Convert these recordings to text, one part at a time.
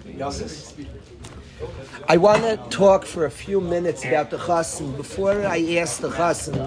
I want to talk for a few minutes about the chassan. Before I ask the chassan,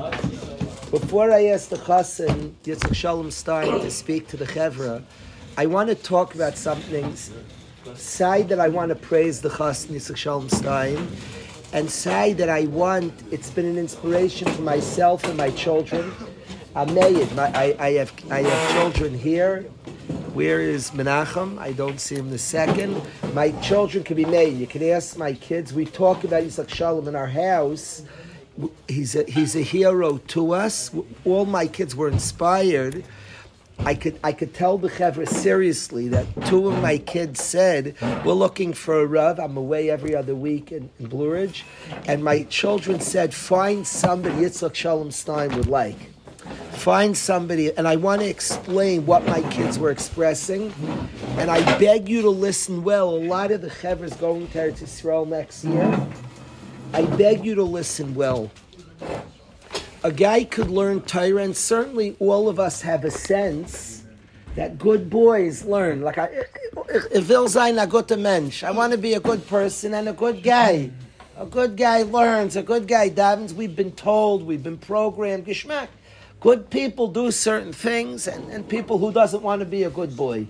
Yitzchak Shalom Stein, to speak to the chevra, I want to talk about something. Side that I want to praise the chassan Yitzchak Shalom Stein, and side that it's been an inspiration for myself and my children. I'm married. I have children here. Where is Menachem? I don't see him the second. My children can be made. You can ask my kids. We talk about Yitzchak Shalom in our house. He's a hero to us. All my kids were inspired. I could tell the chevra seriously that two of my kids said, we're looking for a Rav. I'm away every other week in Blue Ridge. And my children said, find somebody Yitzchak Shalom Stein would like. Find somebody, and I want to explain what my kids were expressing, and I beg you to listen well. A lot of the chevra is going to Eretz Yisrael next year. I beg you to listen well. A guy could learn Torah, and certainly all of us have a sense that good boys learn. Like, ich will sein a guter Mensch. I want to be a good person and a good guy. A good guy learns, a good guy davens. We've been told, we've been programmed, geschmack. Good people do certain things, and people who doesn't want to be a good boy.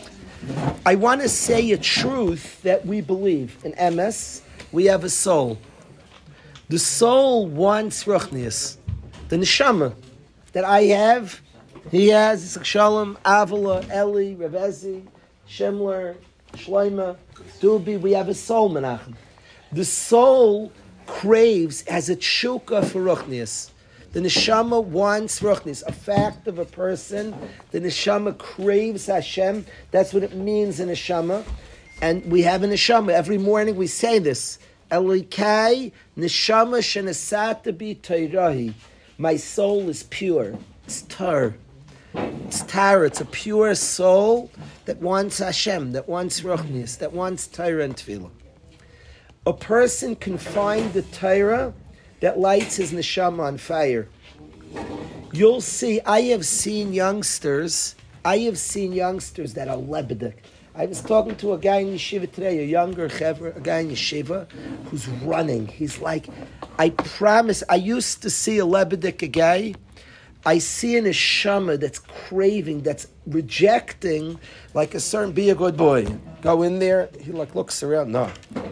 I want to say a truth that we believe. In MS, we have a soul. The soul wants ruchnius. The neshama that I have, he has, Yitzchak Shalom, Avala, Eli, Rav Ezi, Shemler, Shloima, Dubi. We have a soul, Menachem. The soul craves, has a tshuka for ruchnius. The neshama wants ruchnis, a fact of a person. The neshama craves Hashem. That's what it means in neshama. And we have a neshama. Every morning we say this. Elikai neshama shenasata bi Toirahi. My soul is pure. It's tar. It's tar. It's a pure soul that wants Hashem, that wants ruchnis, that wants Torah and tefillah. A person can find the Torah that lights his neshama on fire. You'll see, I have seen youngsters that are lebedik. I was talking to a guy in yeshiva today, a younger chevra, a guy in yeshiva, who's running. He's like, I promise, I used to see a lebedik guy. I see a neshama that's craving, that's rejecting, like a certain, be a good boy. Go in there, he like looks around, no.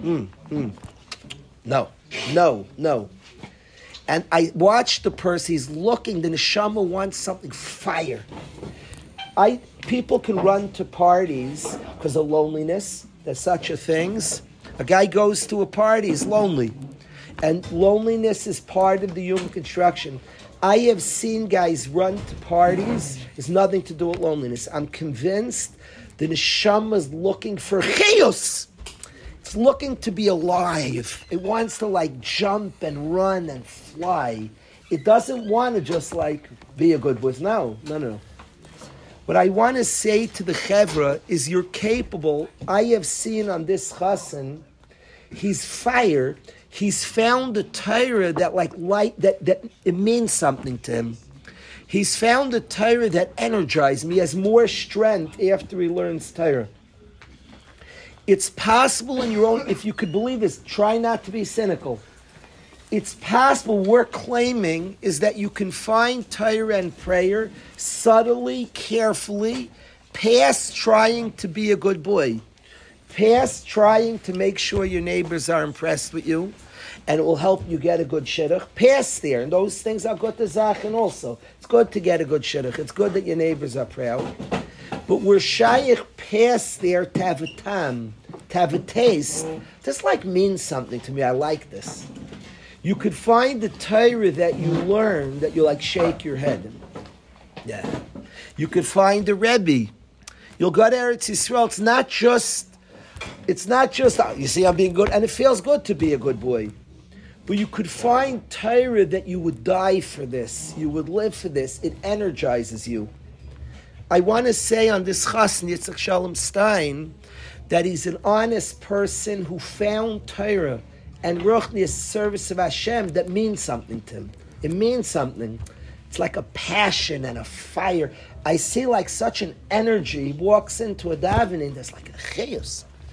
No. And I watched the person, he's looking, the neshama wants something, fire. People can run to parties because of loneliness. There's such a things. A guy goes to a party, he's lonely. And loneliness is part of the human construction. I have seen guys run to parties, it's nothing to do with loneliness. I'm convinced the neshama is looking for chiyus. It's looking to be alive. It wants to like jump and run and fly. It doesn't want to just like be a good boy. No. What I want to say to the chevra is you're capable. I have seen on this chassan, he's fire. He's found a Torah that like light, that it means something to him. He's found a Torah that energizes me. He has more strength after he learns Torah. It's possible in your own, if you could believe this, try not to be cynical. It's possible, we're claiming, is that you can find Torah and prayer subtly, carefully, past trying to be a good boy, past trying to make sure your neighbors are impressed with you, and it will help you get a good shidduch. Past there, and those things are good to zachen also. It's good to get a good shidduch. It's good that your neighbors are proud. But we're shaykh past there to have a tam, to have a taste. This like means something to me. I like this. You could find the Torah that you learn that you like shake your head. Yeah. You could find the Rebbe. You'll go to Eretz Yisrael. It's not just, you see I'm being good, and it feels good to be a good boy. But you could find Torah that you would die for this. You would live for this. It energizes you. I want to say on this chassan, Yitzchak Shalom Stein, that he's an honest person who found Torah and ruchnius service of Hashem that means something to him. It means something. It's like a passion and a fire. I see like such an energy. He walks into a davening, there's like a chiyus.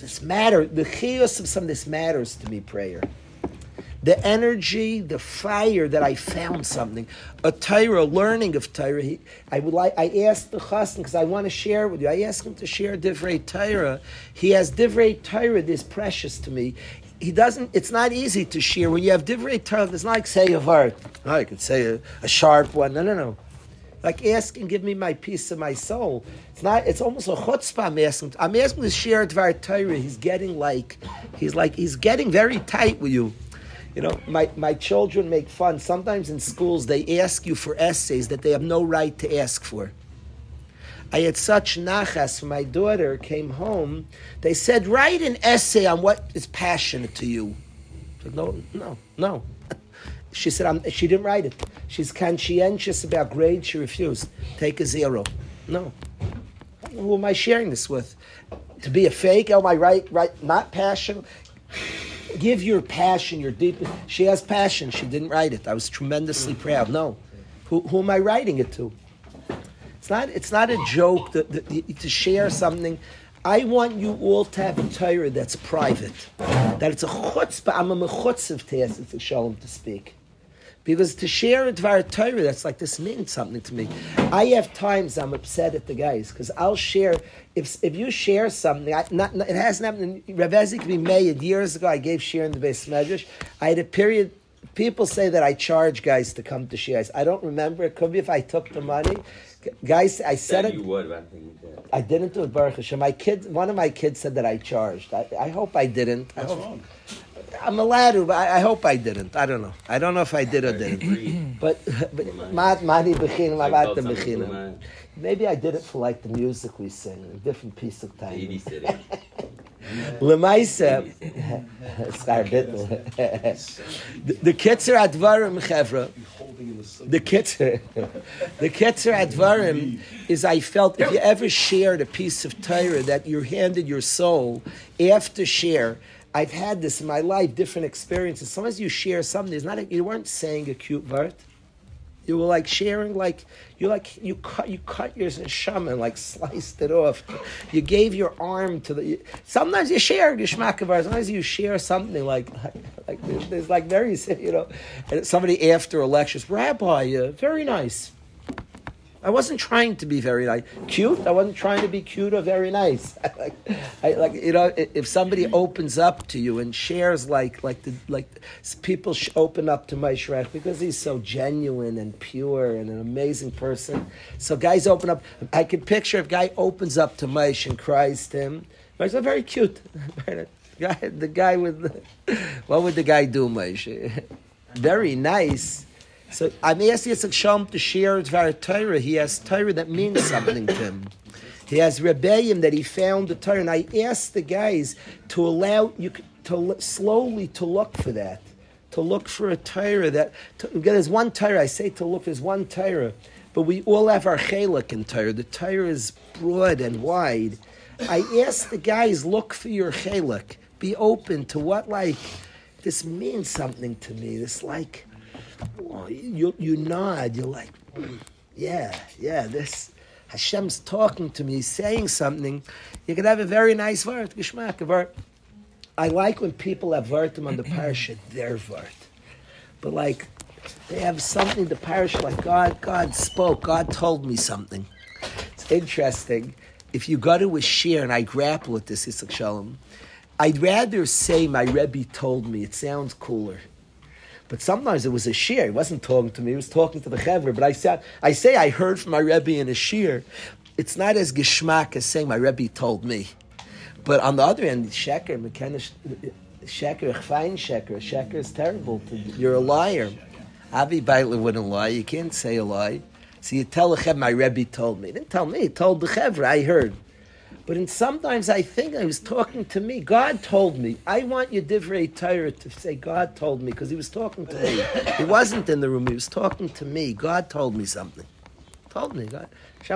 this matter, the chiyus of some of this matters to me, prayer. The energy, the fire that I found something. A Torah, learning of Torah. I asked the chassan, because I want to share with you, I asked him to share Divrei Torah. He has Divrei Torah that's precious to me. It's not easy to share. When you have Divrei Torah, it's not like say a word. No, I could say a sharp one. No. Like ask and give me my piece of my soul. It's almost a chutzpah I'm asking. I'm asking to share Dvar Torah. He's getting very tight with you. You know, my children make fun. Sometimes in schools they ask you for essays that they have no right to ask for. I had such nachas when my daughter came home. They said, write an essay on what is passionate to you. I said, no. She said, she didn't write it. She's conscientious about grades. She refused. Take a 0. No. Who am I sharing this with? To be a fake? Am I right? Not passion? Give your passion, your deep. She has passion. She didn't write it. I was tremendously proud. No. Who am I writing it to? It's not a joke to share something. I want you all to have a Torah that's private. That it's a chutzpah. I'm a mechutzev to Shalom to speak. Because to share a Dvar Torah, that's like, this means something to me. I have times I'm upset at the guys, because I'll share, if you share something, it hasn't happened, Rav Ezi could be made years ago, I gave share in the Beis Medrash. I had a period, people say that I charge guys to come to share. I don't remember, it could be if I took the money. Guys, I said it. You would, but I think you did. I didn't do it, Baruch Hashem. One of my kids said that I charged. I hope I didn't. What's wrong? I'm allowed to, but I hope I didn't. I don't know. I don't know if I did or didn't. But maybe I did it for like the music we sing, a different piece of time. Lemaisa, the Ketzer Advarim Chevra. The Ketzer Advarim is, I felt, if you ever shared a piece of Torah that you handed your soul after share. I've had this in my life, different experiences. Sometimes you share something. You weren't saying a cute word. You were like sharing, you cut your neshama and like sliced it off. You gave your arm to the. Sometimes you share geshmakavar. Sometimes you share something like there's like very, and somebody after a lecture says, Rabbi, very nice. I wasn't trying to be very nice, cute. I wasn't trying to be cute or very nice. If somebody opens up to you and shares like people open up to Moshe Rech because he's so genuine and pure and an amazing person. So guys open up. I can picture if a guy opens up to Moshe and cries to him. Moshe's very cute. The guy with what would the guy do, Moshe? Very nice. So I'm asking Yitzchak Shalom to share Dvar Torah. He has Torah that means something to him. He has Rebbeim that he found the Torah. And I asked the guys to allow you to slowly to look for that. To look for a Torah there's one Torah, I say to look, there's one Torah. But we all have our chelak in Torah. The Torah is broad and wide. I asked the guys, look for your chelak. Be open to what, this means something to me. This you nod, you're like, yeah, this Hashem's talking to me, he's saying something. You could have a very nice word, geschmack, a word. I like when people have wordum on the parasha, their word. But they have something, the parasha, like God spoke, God told me something. It's interesting. If you go to a shir, and I grapple with this, Yitzchak Shalom, I'd rather say my Rebbe told me, it sounds cooler. But sometimes it was a shir. He wasn't talking to me. He was talking to the chevra. But I say I heard from my Rebbe in a shir. It's not as geschmack as saying my Rebbe told me. But on the other hand, sheker is terrible. You're a liar. Avi Baitler wouldn't lie. You can't say a lie. So you tell the chevra, my Rebbe told me. He didn't tell me. He told the chevra. I heard. But sometimes I think he was talking to me. God told me. I want your Divrei Torah to say God told me, because he was talking to me. He wasn't in the room. He was talking to me. God told me something. Told me. God.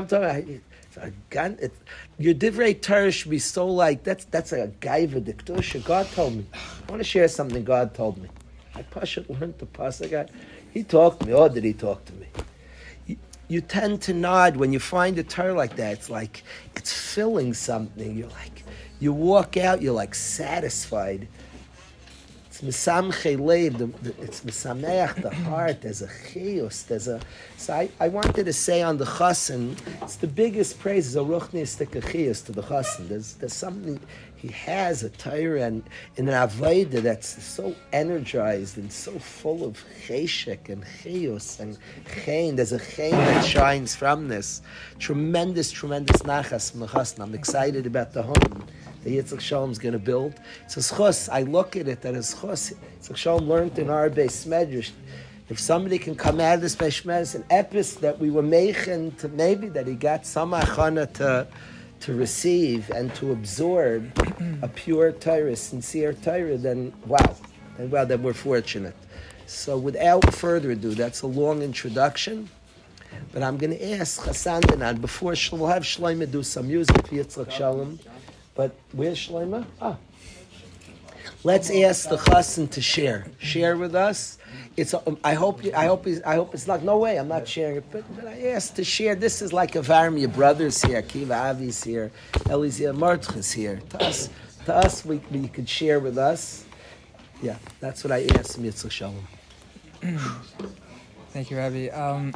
Your Divrei Torah should be so that's like a gaiva diktusha. God told me. I want to share something God told me. I pashat learned the pasuk. He talked to me. Or did he talk to me? You tend to nod when you find a Torah like that. It's like it's filling something. You're like, You walk out, you're like satisfied. It's mesamche leiv, it's mesameach the heart. There's a chiyus. So I wanted to say on the chassan, it's the biggest praise is a ruchnistic chiyus to the chassan. There's something he has a Torah and an avodah that's so energized and so full of cheshek and chiyus and chen. There's a chen that shines from this. Tremendous nachas from the chassan. I'm excited about the home the Yitzchak Shalom's going to build. It's a schos. I look at it that as schos. Yitzchak Shalom learned in our base medrash. If somebody can come out of this base medrash, an epis that we were making to maybe that he got some achana to receive and to absorb a pure Torah, sincere Torah, then wow, then we're fortunate. So without further ado, that's a long introduction. But I'm going to ask Hassan Danan before we'll have Shlomo do some music for Yitzchak Shalom. But where's Shlomo? Let's ask the chassan to share with us. I hope it's not. No way, I'm not sharing it. But I asked to share. This is like a varm. Your brothers here, Kiva Avi's here, Ellie's here, Martcha's here. To us, we could share with us. Yeah, that's what I asked Yitzchak Shalom. Thank you, Rabbi.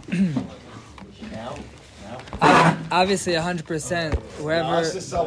Obviously, 100%. Wherever.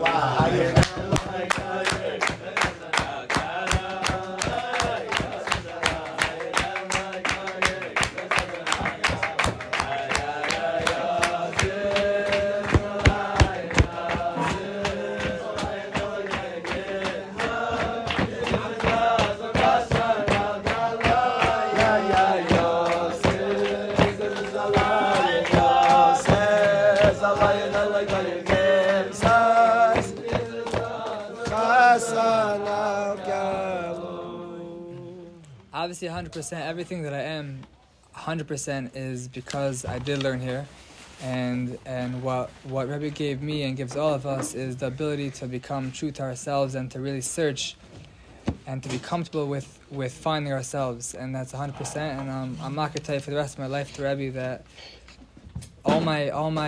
Obviously, 100%, everything that I am, 100% is because I did learn here. And what Rebbe gave me and gives all of us is the ability to become true to ourselves and to really search and to be comfortable with finding ourselves. And that's 100%. And I'm not going to tell you for the rest of my life to Rebbe that all my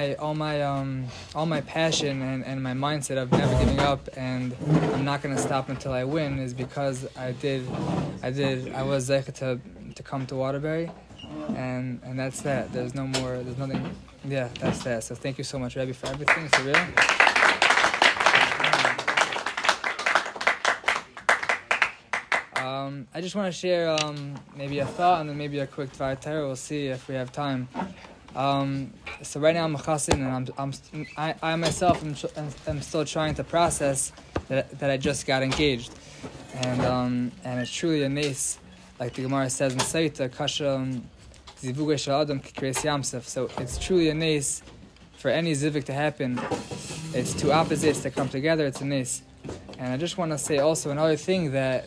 passion and my mindset of never giving up and I'm not going to stop until I win is because I was zeicha to come to Waterbury, and that's that. There's nothing. Yeah, that's that. So thank you so much, Rebbe, for everything. For real. I just want to share maybe a thought and then maybe a quick Dvar Torah. We'll see if we have time. So right now I'm a chassan, and I myself am still trying to process that I just got engaged, and it's truly a nes, like the Gemara says in Saita, kasha zivugay shel adam k'kreis yamsef. So it's truly a nes for any zivug to happen. It's two opposites that come together. It's a nes, and I just want to say also another thing that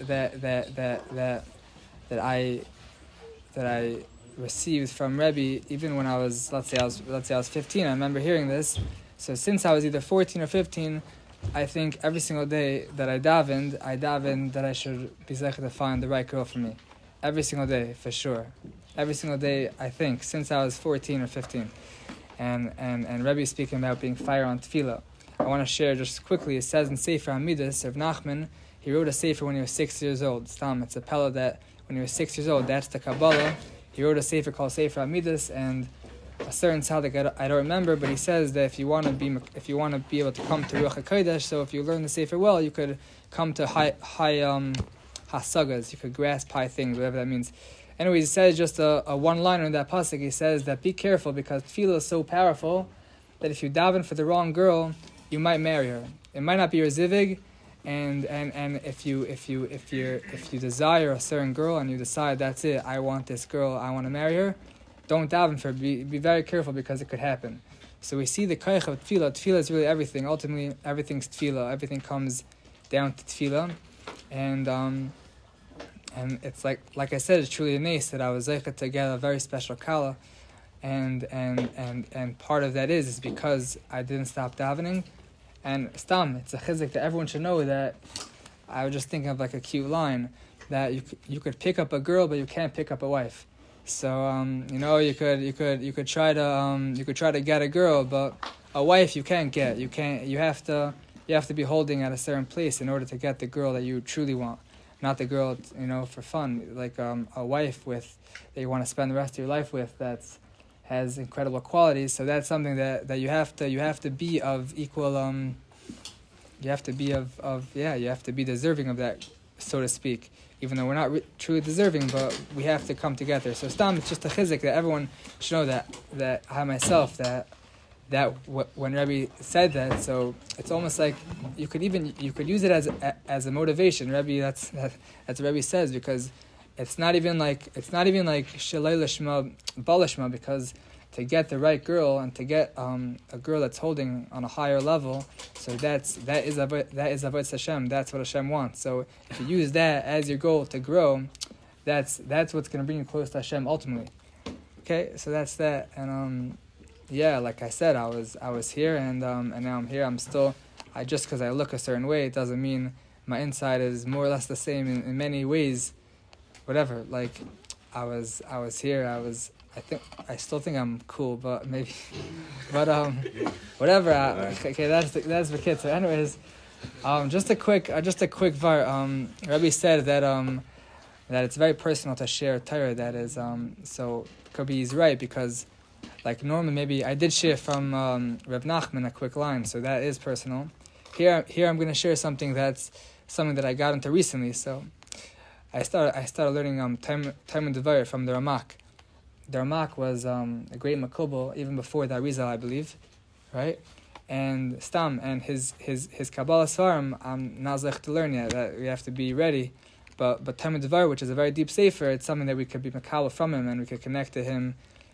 I received from Rebbe, even when I was, let's say I was 15. I remember hearing this. So since I was either 14 or 15, I think every single day that I davened that I should be zeicha to find the right girl for me. Every single day, for sure. Every single day, I think, since I was 14 or 15. And Rebbe speaking about being fire on tefillah. I want to share just quickly. It says in Sefer Hamidus of Nachman, he wrote a Sefer when he was 6 years old. Stam, it's a pella that when he was 6 years old, that's the Kabbalah. He wrote a sefer called Sefer Hamidus, and a certain tzaddik I don't remember, but he says that if you want to be able to come to Ruach HaKodesh, so if you learn the sefer well, you could come to high hasagas, you could grasp high things, whatever that means. Anyways, he says just a one-liner in that pasuk. He says that be careful because tefillah is so powerful that if you daven for the wrong girl, you might marry her. It might not be your zivig. And if you desire a certain girl and you decide that's it, I want this girl, I want to marry her, don't daven for her. Be very careful because it could happen. So we see the koich of tefillah. Tefillah is really everything. Ultimately, everything's tefillah. Everything comes down to tefillah, and it's like I said, it's truly a nes that I was zeicha to get a very special kala, and part of that is because I didn't stop davening. And stam, it's a chizuk that everyone should know that. I was just thinking of like a cute line that you could pick up a girl, but you can't pick up a wife. So you could try to get a girl, but a wife you can't get. You have to you have to be holding at a certain place in order to get the girl that you truly want, not the girl, for fun, like a wife that you want to spend the rest of your life with has incredible qualities. So that's something that you have to be of equal. You have to be you have to be deserving of that, so to speak. Even though we're not truly deserving, but we have to come together. So stam, it's just a chizik that everyone should know that I myself that when Rebbe said that, so it's almost like you could use it as a motivation. Rebbe, that's what Rebbe says, because it's not even like shalei lishma balishma, because to get the right girl and to get a girl that's holding on a higher level, so that is avodas Hashem. That's what Hashem wants. So if you use that as your goal to grow, that's what's going to bring you close to Hashem ultimately. Okay, so that's that. And like I said, I was here and now I'm here. I'm still. Just because I look a certain way, it doesn't mean my inside is more or less the same in many ways. Whatever. Like I was here. I still think I'm cool, but maybe, whatever. Okay, that's the kid. So, anyways, just a quick var. Rabbi said that it's very personal to share Torah. That is, so Kobe is right, because, like, normally maybe I did share from Reb Nachman a quick line, so that is personal. Here I'm going to share something that I got into recently. So, I started learning Talmud Devar from the Ramak. The Ramak was a great makubal even before the Arizal, I believe, right? And Stam and his Kabbalah Svarim, I'm not zech to learn yet. That we have to be ready. But Talmud Devar, which is a very deep sefer, it's something that we could be makabel from him, and we could connect to him,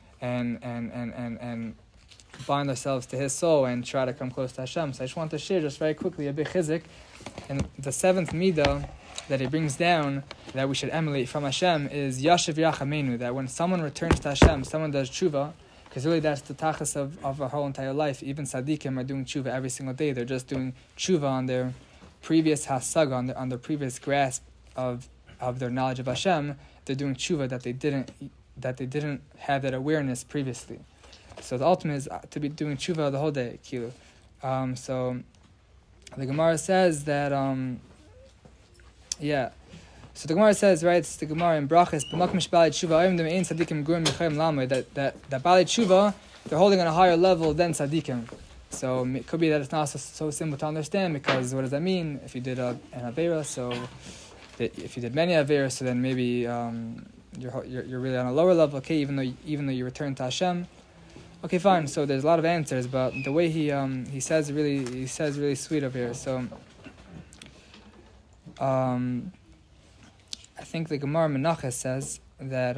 and bind ourselves to his soul and try to come close to Hashem. So I just want to share just very quickly a big chizik, and the seventh midah that he brings down that we should emulate from Hashem is Yashiv Yachamenu, that when someone returns to Hashem, someone does tshuva, because really that's the tachas of our whole entire life. Even tzaddikim are doing tshuva every single day. They're just doing tshuva on their previous hasaga, on their previous grasp of their knowledge of Hashem. They're doing tshuva that they didn't have that awareness previously. So the ultimate is to be doing tshuva the whole day. So the Gemara says that So the Gemara says, right, it's the Gemara in Brachas, that Balei Tshuva, they're holding on a higher level than Tzaddikim. So it could be that it's not so simple to understand, because what does that mean? If you did an Aveira, so if you did many Aveira, so then maybe you're really on a lower level, okay, even though you return to Hashem. Okay, fine, so there's a lot of answers, but the way he says really sweet over here. So I think the Gemara Menachos says that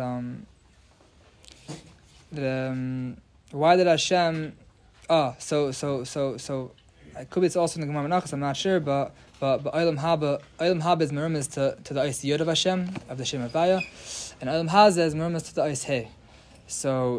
why did Hashem? So it could be it's also in the Gemara Menachos. I'm not sure, but Olam Haba is merumas to the Eis Yod of Hashem, of the Shem Havaya, and Olam Hazeh is merumas to the Eis Hey. So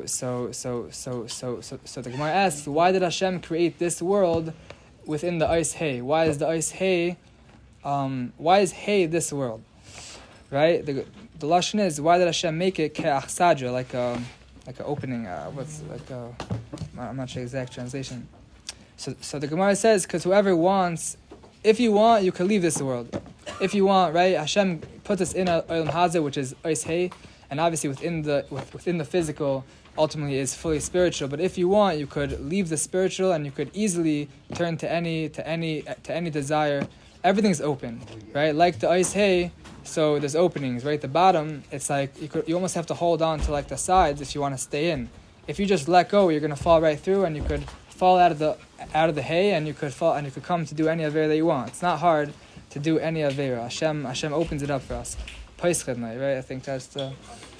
the Gemara asks, why did Hashem create this world within the Eis Hey? Why is the Eis Hey? Why is Hey this world? Right? The lashon is, why did Hashem make it ke'achsadra, like an opening? I'm not sure the exact translation. So the Gemara says, because whoever wants, if you want, you can leave this world. If you want, right? Hashem puts us in a Olam Hazeh, which is Eis Hey, and obviously within the physical, ultimately is fully spiritual. But if you want, you could leave the spiritual, and you could easily turn to any desire. Everything's open, right? Like the Eis Hey. So there's openings, right? The bottom, it's like you almost have to hold on to like the sides if you want to stay in. If you just let go, you're gonna fall right through, and you could fall out of the hay, and you could fall, and you could come to do any avera that you want. It's not hard to do any avera. Hashem opens it up for us. Paischednai, right? I think that's the.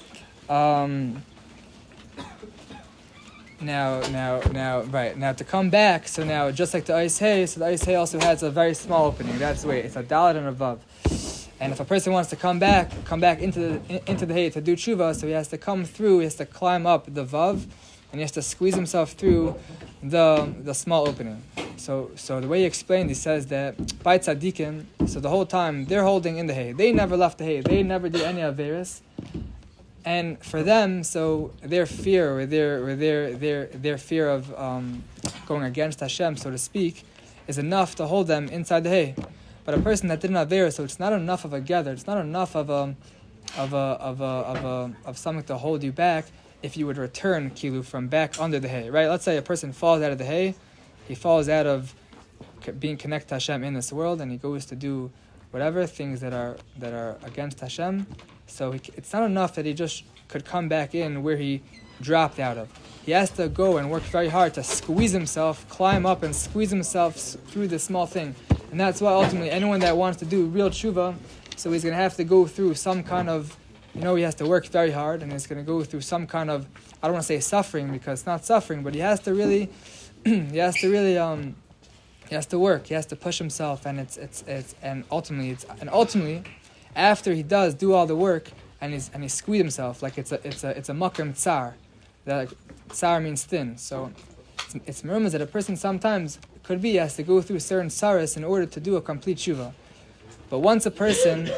Now to come back. So now, just like the Eis Hey, so the Eis Hey also has a very small opening. That's the way it's a dalet and a vav. And if a person wants to come back into the hay to do tshuva, so he has to come through. He has to climb up the vav, and he has to squeeze himself through the small opening. So the way he explained, he says that by tzaddikim, so the whole time they're holding in the hay. They never left the hay. They never did any averis. And for them, so their fear, or their fear of going against Hashem, so to speak, is enough to hold them inside the hay. But a person that did not avera, so it's not enough of a gather. It's not enough of something to hold you back. If you would return kilu from back under the hay, right? Let's say a person falls out of the hay, he falls out of being connected to Hashem in this world, and he goes to do whatever things that are against Hashem. So it's not enough that he just could come back in where he dropped out of. He has to go and work very hard to squeeze himself, climb up and squeeze himself through this small thing. And that's why ultimately anyone that wants to do real tshuva, so he's going to have to go through some kind of, he has to work very hard, and he's going to go through some kind of, I don't want to say suffering because it's not suffering, but he has to really, he has to work, he has to push himself, and and ultimately, after he does do all the work, and he squeeze himself, like it's a makram tsar, that tsar means thin, so it's merumas that a person sometimes could be has to go through certain tsaras in order to do a complete tshuva. But once a person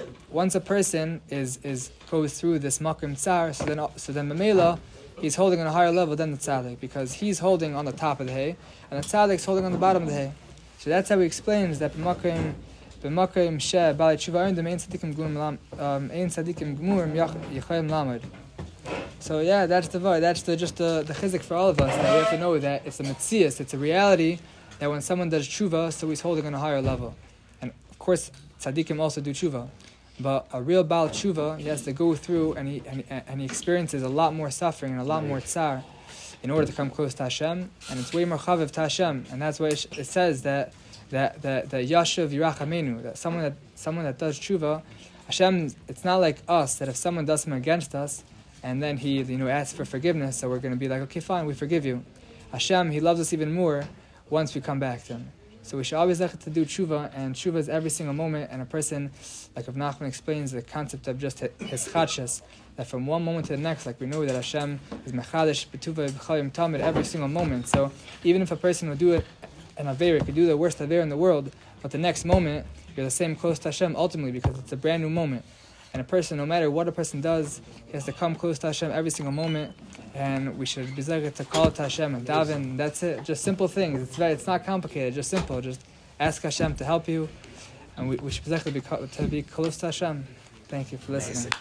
is goes through this makrim tsar, so then Mamela, he's holding on a higher level than the tzaddik, because he's holding on the top of the hay, and the tzaddik's holding on the bottom of the hay. So that's how he explains that b'makrim she b'alei tshuva ein tzadikim gmurim yachayim lamed. So yeah, that's the chizuk for all of us, that we have to know that it's a metzias, it's a reality that when someone does tshuva, so he's holding on a higher level. And of course, tzaddikim also do tshuva, but a real Baal tshuva, he has to go through and he experiences a lot more suffering and a lot more tsar in order to come close to Hashem, and it's way more chaviv to Hashem, and that's why it says that Yashav Yirachamenu, that someone that does tshuva, Hashem, it's not like us that if someone does something against us and then he asks for forgiveness, so we're going to be like, okay, fine, we forgive you. Hashem, he loves us even more once we come back to him. So we should always like to do tshuva, and tshuva is every single moment, and a person, like Rav Nachman explains, the concept of just his chadshas, that from one moment to the next, like we know that Hashem is mechadish, betuva, b'chayim tamid, every single moment. So even if a person will do it, an avera could do the worst avera in the world, but the next moment, you're the same close to Hashem ultimately, because it's a brand new moment. And a person, no matter what a person does, he has to come close to Hashem every single moment, and we should be zeichet to call to Hashem and daven, and that's it. Just simple things. It's not complicated, just simple. Just ask Hashem to help you, and we should be zeichet to be close to Hashem. Thank you for listening.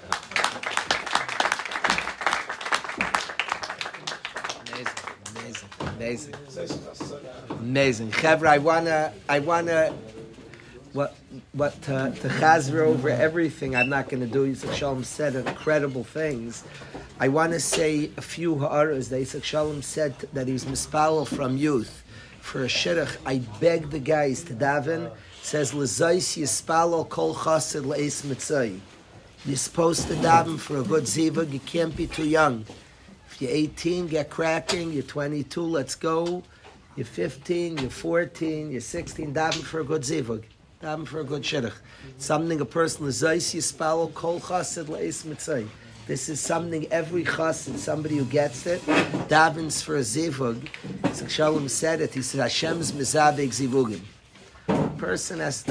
Amazing. Chevra, I wanna what to chazra over everything. I'm not going to do. Yisrael Shalom said incredible things. I want to say a few ha'aras that Yisrael Shalom said that he was mispalel from youth for a shidduch. I beg the guys to daven. Says l'zayis yispalel kol chassid le'es mitzay. You're supposed to daven for a good zivug. You can't be too young. If you're 18, get cracking. You're 22, let's go. You're 15, you're 14, you're 16, daven for a good zivug. Daven for a good shidduch. Something a person l'zayis yispalel kol chassid le'es mitzay. This is something every chassid, somebody who gets it, davens for a zivug. So Shalom said it. He said Hashem's mizaveg zivugim. Person has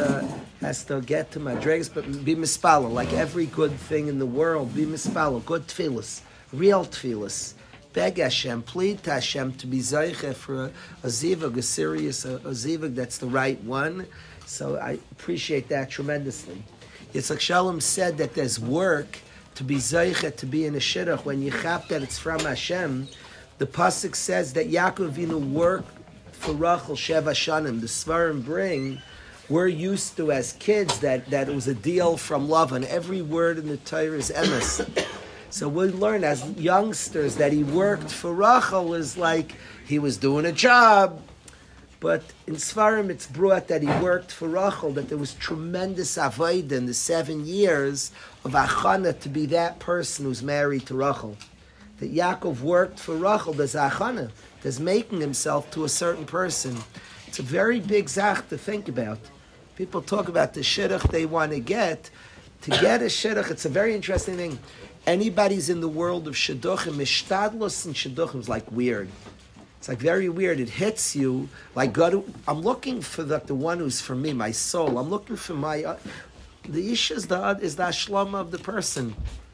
to get to madregas, but be mispalel. Like every good thing in the world, be mispalel. Good tefillas, real tefillas. Beg Hashem, plead to Hashem to be zeiche for a zivug, a serious a zivug that's the right one. So I appreciate that tremendously. Yitzchak Shalom said that there's work to be zeiche, to be in a shidduch. When you chap that it's from Hashem, the pasuk says that Yaakov Avinu worked for Rachel Sheva Shanim. The Svarim bring, we're used to as kids that it was a deal from love, and every word in the Torah is emes. So we learn as youngsters that he worked for Rachel was like he was doing a job. But in Svarim it's brought that he worked for Rachel, that there was tremendous avodah in the 7 years of achana to be that person who's married to Rachel. That Yaakov worked for Rachel, there's achana, there's making himself to a certain person. It's a very big zach to think about. People talk about the shidduch they want to get. To get a shidduch, it's a very interesting thing. Anybody's in the world of shidduchim, mishtadlos and shidduchim is like weird. It's like very weird. It hits you like God. I'm looking for the one who's for me, my soul. I'm looking for my. The issue is the ashlama of the person.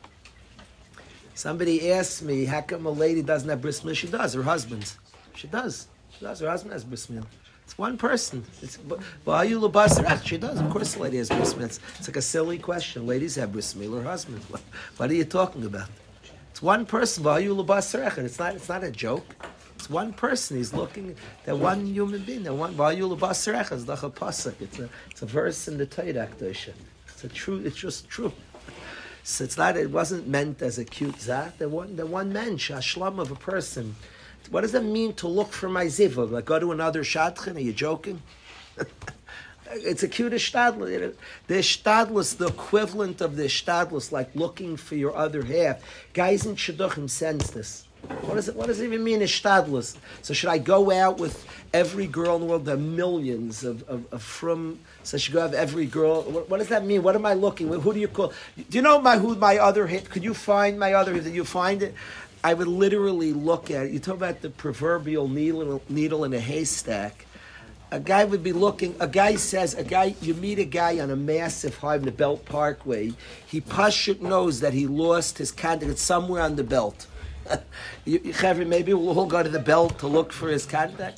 Somebody asked me, how come a lady doesn't have bris milah? She does. Her husband's. She does. Her husband has bris milah. It's one person. Well, you labas? She does. Of course, the lady has bris milah. It's like a silly question. Ladies have bris milah, her husband. What are you talking about? It's one person. Well, you labas? It's not a joke. It's one person. He's looking. That one human being. That one. Well, you labas? It's like a pasuk. It's a verse in the Torah. It's just true. So it wasn't meant as a cute zat. The one mensch, a shlum of a person. What does that mean to look for my zivug? Like go to another shadchan? Are you joking? It's a cute shtadlus. The shtadlus, the equivalent of the shtadlus, like looking for your other half. Guys in shidduchim sense this. What does it even mean, ishtadlus? So should I go out with every girl in the world? There are millions of from. So I should go have every girl. What does that mean? What am I looking? Who do you call? Do you know who my other hit? Could you find my other hit? Did you find it? I would literally look at it. You talk about the proverbial needle in a haystack. A guy would be looking. You meet a guy on a massive highway, the Belt Parkway. He pashut knows that he lost his contact somewhere on the belt. Maybe we'll all go to the belt to look for his contact.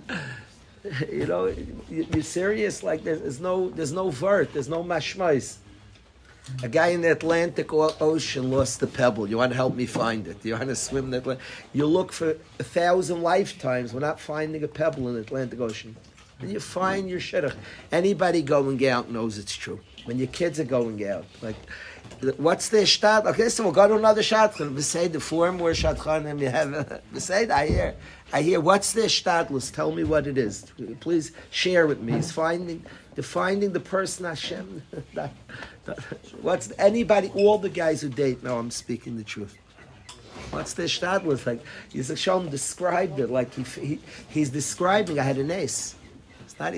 You're serious? Like there's no vert, there's no mashmais. A guy in the Atlantic Ocean lost the pebble. You want to help me find it? You want to swim in the Atlantic? You look for 1,000 lifetimes. We're not finding a pebble in the Atlantic Ocean. And you find your shidduch. Anybody going out knows it's true. When your kids are going out, like, what's the shtat? Okay, so we'll go to another shadchan. We say the 4 more shadchanim you have. We say I hear. What's the shtatlus? Tell me what it is. Please share with me. It's defining the person Hashem. What's anybody? All the guys who date know I'm speaking the truth. What's the shtatlus? Like Yisrael described it. Like he's describing. I had an ace. He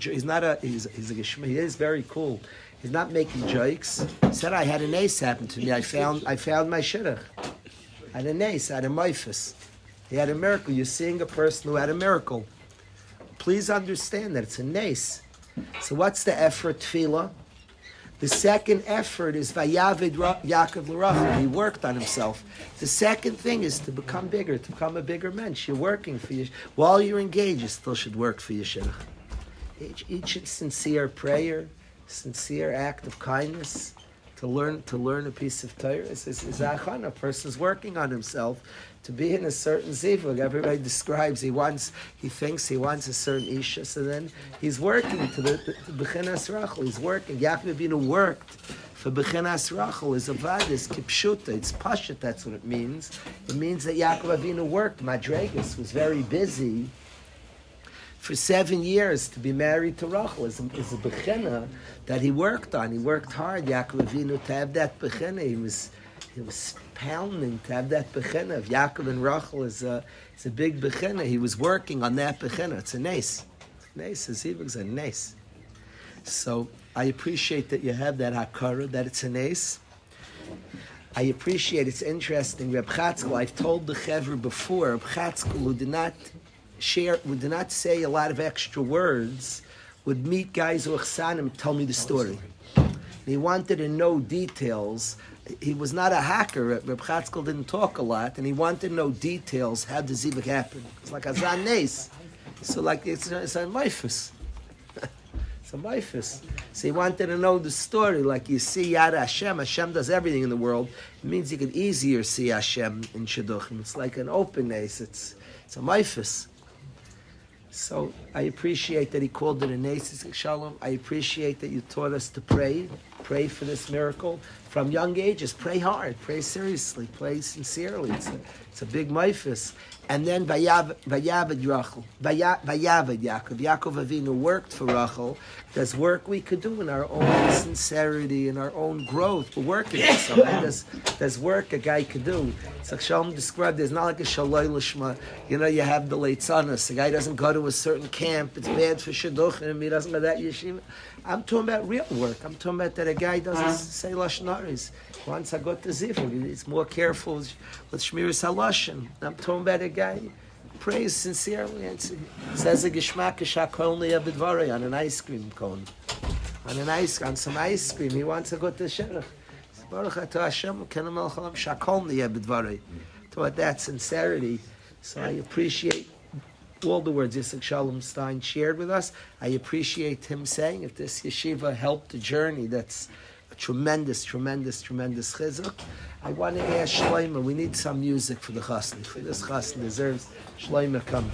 is very cool. He's not making jokes. He said, I had an ace happen to me. I found my shidduch. I had an ace. I had a meifus. He had a miracle. You're seeing a person who had a miracle. Please understand that it's a nace. So what's the effort, tefillah? The second effort is Vayavid Yaakov l'Rachel. He worked on himself. The second thing is to become bigger, to become a bigger mensch. You're working for your... While you're engaged, you still should work for your shidduch. Each sincere prayer, sincere act of kindness, to learn a piece of Torah is achana. A person's working on himself to be in a certain zivug. Everybody describes he thinks he wants a certain isha, so then he's working to the Bechinas Rachel. He's working. Yaakov Avinu worked for Bechinas Rachel. Is avadis kipshuta. It's pashut. That's what it means. It means that Yaakov Avinu worked. Madregas was very busy. For 7 years to be married to Rachel is a bechina that he worked on. He worked hard, Yaakov Avinu, to have that bechina. He was pounding to have that bechina. If Yaakov and Rachel is a big bechina, he was working on that bechina. It's a nace. Nace, his zivug's a nace. So I appreciate that you have that hakara, that it's a nace. I appreciate it's interesting. Reb Chatzkel, I've told the Chevra before, Reb Chatzkel, who did not say a lot of extra words, would meet guys who achsanim, tell me the story. And he wanted to know details. He was not a hacker. Reb Chatzkel didn't talk a lot, and he wanted to know details. How does zivug happen? It's like a zanes. So like it's a meifus. It's a meifus. So he wanted to know the story. Like you see Yad Hashem. Hashem does everything in the world. It means you could easier see Hashem in shidduchim. It's like an open ace. It's a meifus. So I appreciate that he called it a Nesis Shalom. I appreciate that you taught us to pray for this miracle. From young ages, pray hard, pray seriously, pray sincerely. It's a big meifus. And then Vayavid Rachel, Vayavid Yaakov. Yaakov Avinu worked for Rachel. There's work we could do in our own sincerity, in our own growth. We're working for something. There's work a guy could do. It's like Shalom described, there's not like a Shaloi Lishma. You have the Leitzanas. The guy doesn't go to a certain camp. It's bad for Shidduchim. He doesn't go to that yeshiva. I'm talking about real work. I'm talking about that a guy doesn't say Lashon Haris. Once I got to Zivug, he's more careful with Shmiras HaLashon. I'm talking about a guy prays sincerely and says a Geshmak Shakol B'dvarei on an ice cream cone. On some ice cream, he wants to go to Shidduch. Baruch Atah Hashem Kenem El Chalam Shakol B'dvarei. To that sincerity. So I appreciate all the words Yitzhak Shalom Stein shared with us. I appreciate him saying, if this yeshiva helped the journey, that's a tremendous, tremendous, tremendous chizuk. I want to ask Shlomo, we need some music for the chasna. For this chasna deserves Shlomo come.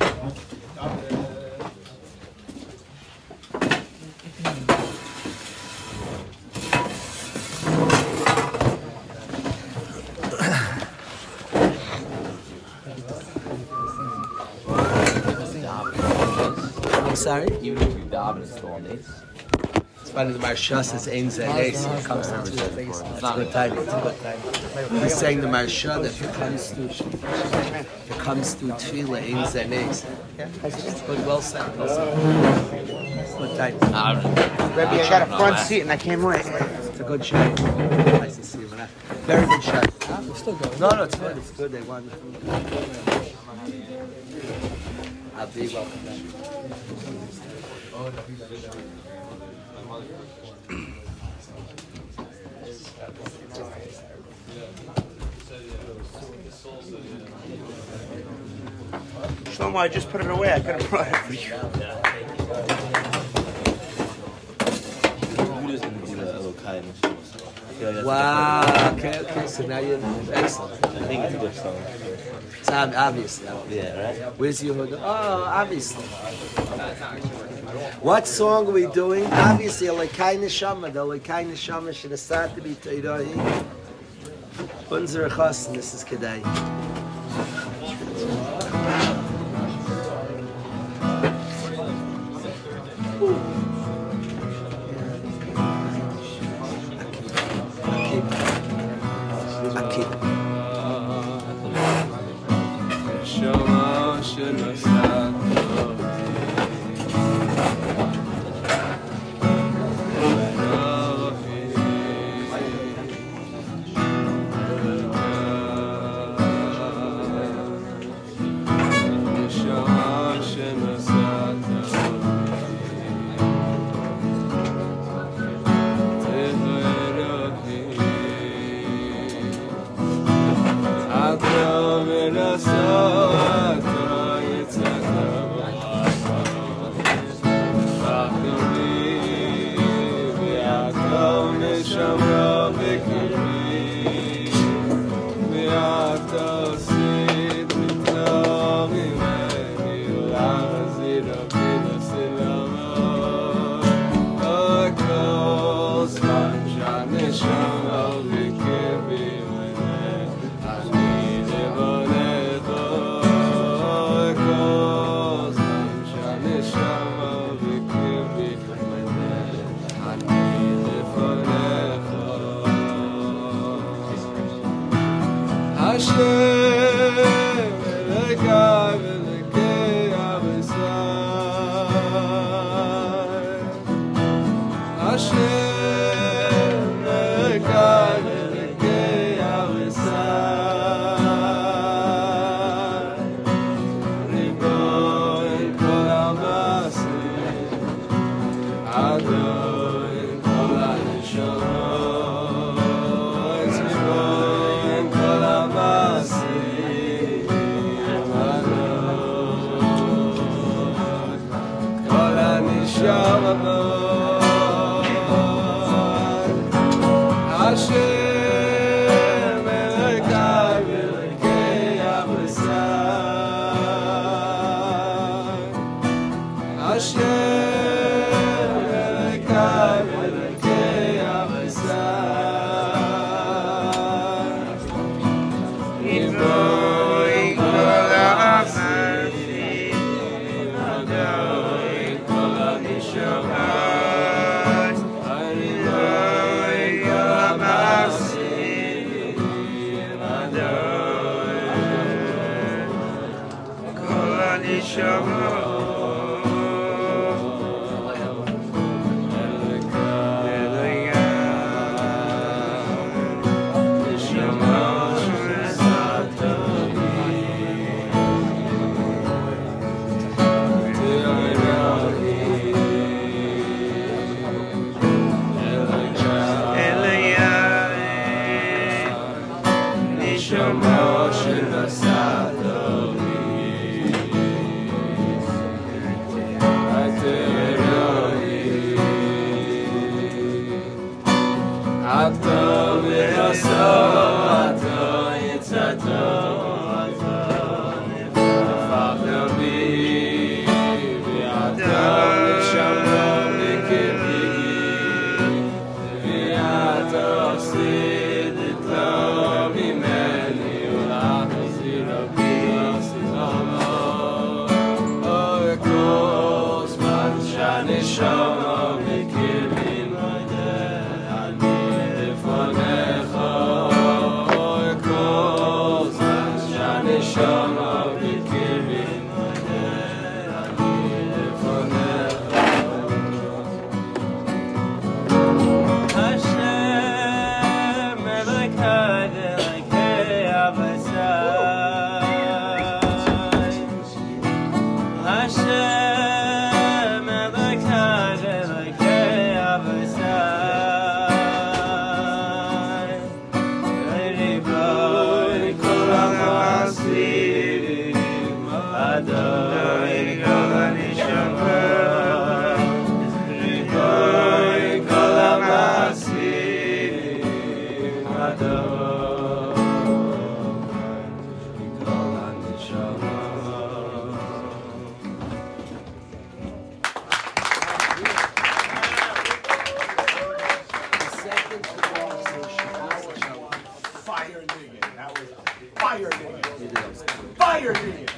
I'm sorry? Even if you daven, it's still on days. It's funny, the Marsha says Ein Zeh Nes. It comes to the It's a good time. It's a good time. He's saying the Marsha that if it comes to Tefillah Ein Zeh Nes. It's good, well said. Well said. Good time. Rebbe, I got a front seat and I came late. It's a good shot. Nice to see you. Very good shot. We're still going. No, it's good. It's good. They won. I'll be welcome back. Shlomo, I just put it away. I could have brought it for you. Wow. Okay. So now you're excellent. I think it's a good song. It's obviously. Yeah, right? Where's Yehuda? Oh, obviously. What song are we doing? Obviously, Elokai Neshama. The Elokai Neshama should have started to be Teirahi. Unser Chassan, this is Kedai. Akib. Shabbat, Fire nigga. That was a fire nigga. Fire nigga.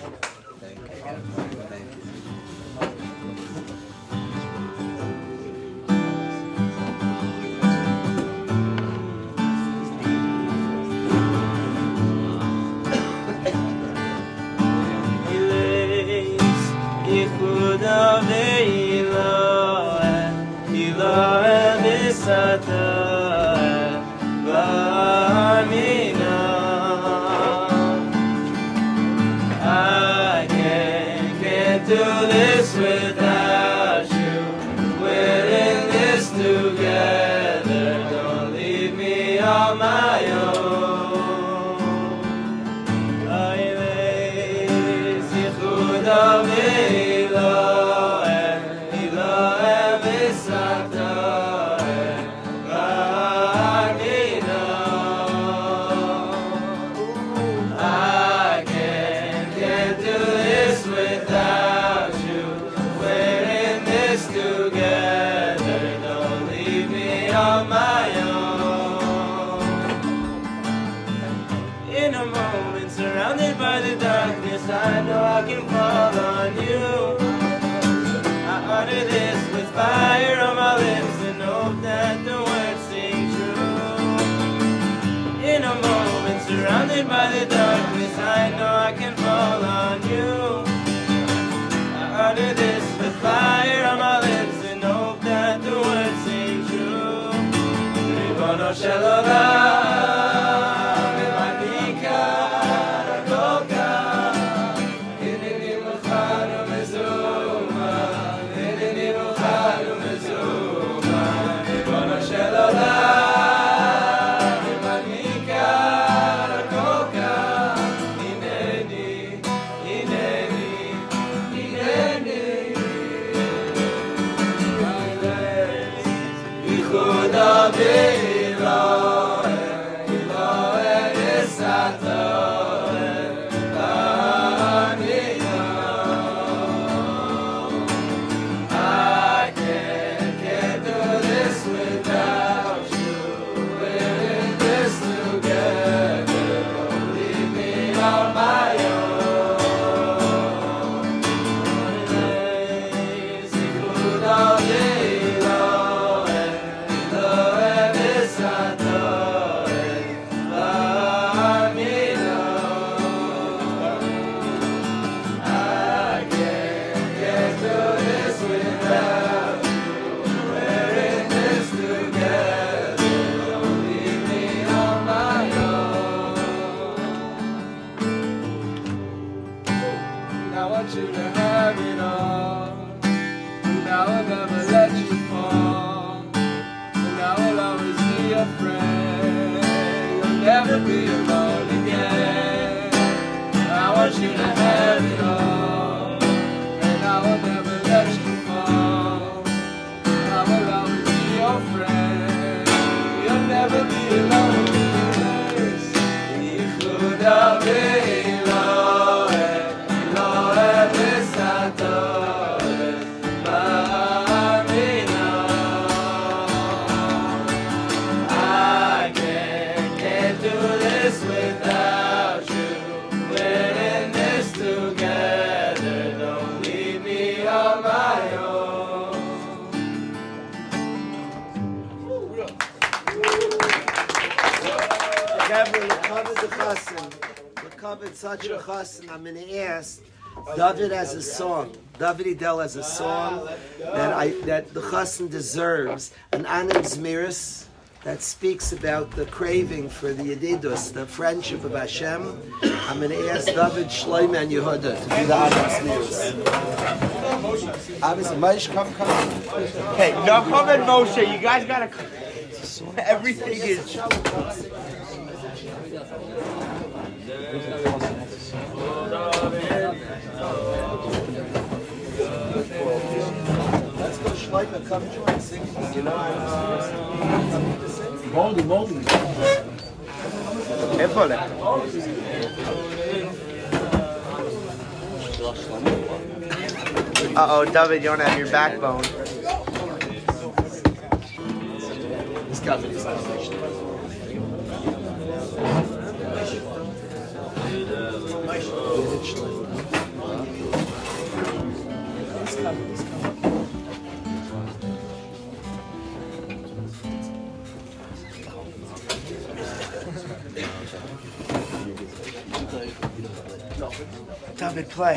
I can't do this without you. We're in this together. Don't leave me on my own. I lay zichud on my own. In a moment, surrounded by the darkness, I know I can fall on you. I utter this with fire on my lips and hope that the words sing true. In a moment, surrounded by the darkness, I know I can fall on you. I utter this with fire on my lips and hope that the words sing true. Ribono shel olam, b'madika rakoka, hineni muchanu mezuma, hineni muchanu mezuma. Ribono shel olam, b'madika rakoka, hineni, hineni, hineni. Yichud Avim. I want you to have it all. And I will never let you fall. And I will always be your friend. You'll never be alone again. I want you to have it all. And I will never let you fall. I will always be your friend. You'll never Kevin, the cover the chassan. The cover such a chassan. I'm going to ask. David has a song. David Idel has a song that the chassan deserves. An Anim Zmiris that speaks about the craving for the Yedidus, the friendship of Hashem. I'm going to ask David Shloim and Yehuda to do the Anim Zmiris. Obviously, Moshe, come. Hey, Nachum and Moshe, you guys gotta. Everything is. Let's go, Shloim, come join. Sing. You know, Moldy. Uh-oh, David, you don't have your backbone. This guy's in his David, play.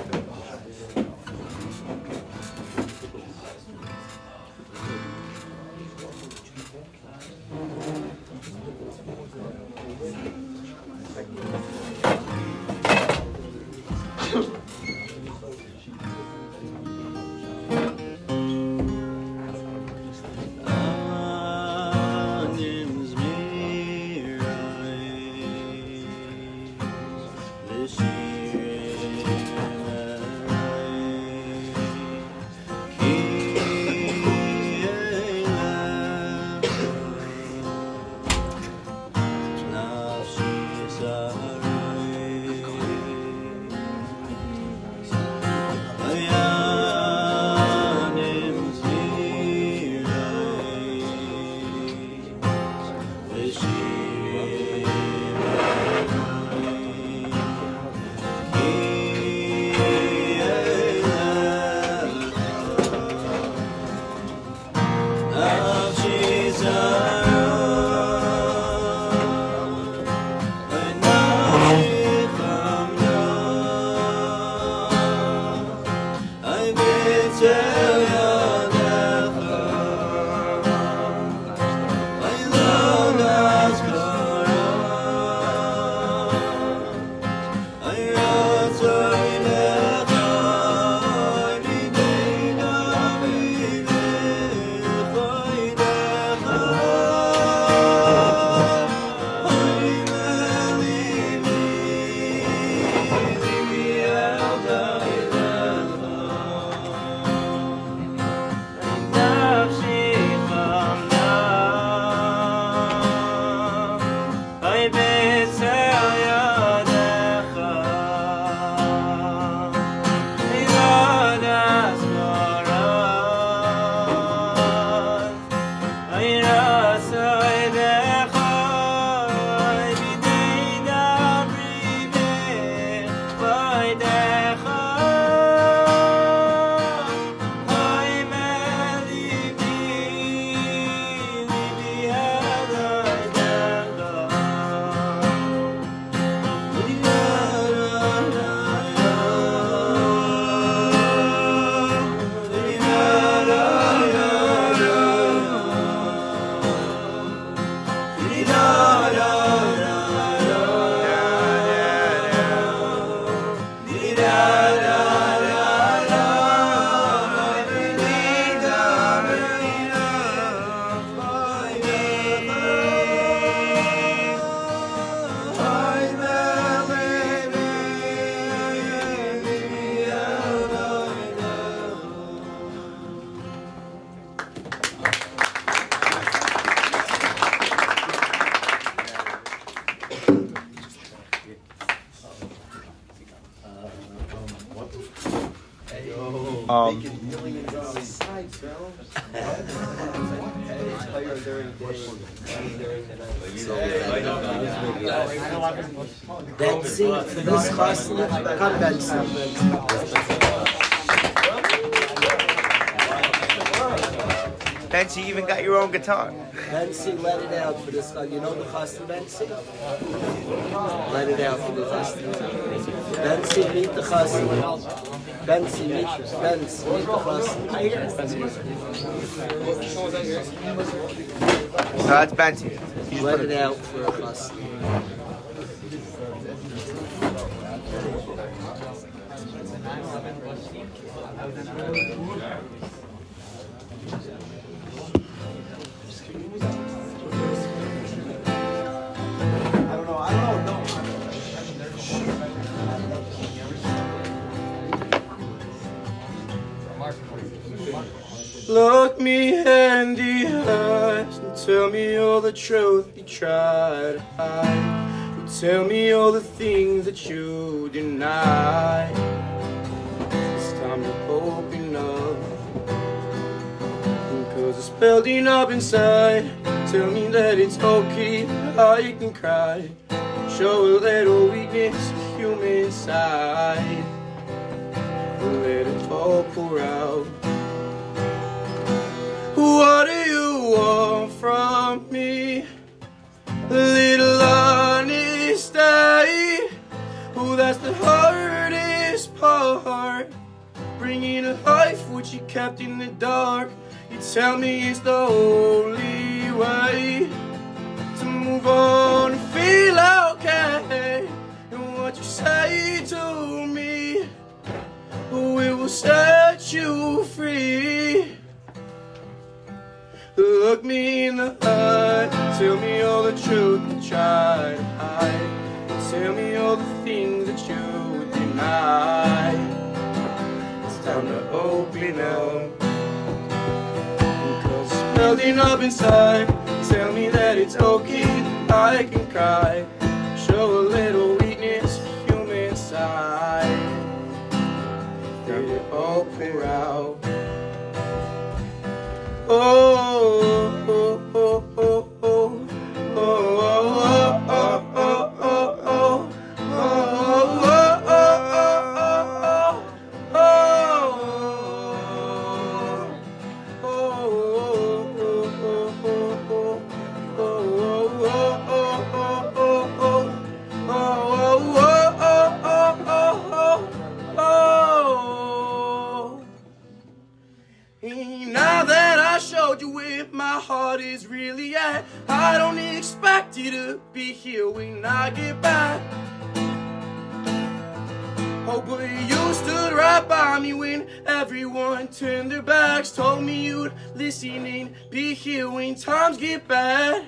Betsy, for this hustler, come Betsy. Benzi, you even got your own guitar. Benzi, let it out for this guy. You know the chassan, Benzi? Let it out for the chassan. Benzi, meet the chassan. Benzi, meet the chassan. So that's Benzi. Let it out for a chassan. Look me in the eyes and tell me all the truth you try to hide. Tell me all the things that you deny. It's time to open up, 'cause it's building up inside. Tell me that it's okay, I can cry. Show a little weakness, human side. Let it all pour out. What do you want from me? A little honesty. Oh, that's the hardest part. Bringing to life what you kept in the dark. You tell me it's the only way to move on and feel okay. And what you say to me, oh, it will set you free. Look me in the eye, tell me all the truth you try to hide. Tell me all the things that you deny. It's time to open up, 'cause it's building up inside. Tell me that it's okay, I can cry. Show a little weakness, human side. Let it all pour out. Oh, oh, oh, oh, oh, oh, oh, oh, oh, now that I showed you where my heart is really at, I don't expect you to be here when I get back. Oh, but you stood right by me when everyone turned their backs. Told me you'd listen and be here when times get bad.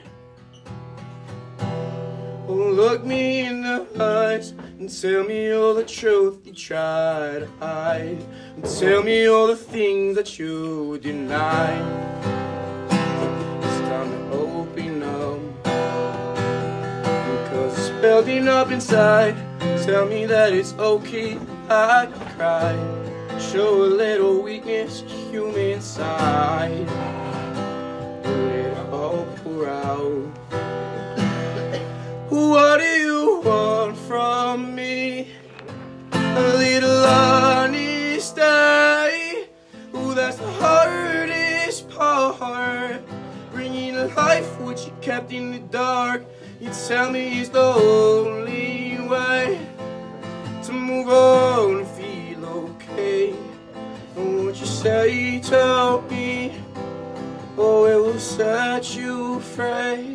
Oh, look me in the eyes and tell me all the truth you try to hide. And tell me all the things that you deny. It's time to open up, because it's building up inside. Tell me that it's okay, I can cry. Show a little weakness, human side. Let it all pour out. What do you want from me? A little honesty. Ooh, that's the hardest part. Bringing to life what you kept in the dark. You tell me it's the only way to move on and feel okay. And what you say to me, oh, it will set you free.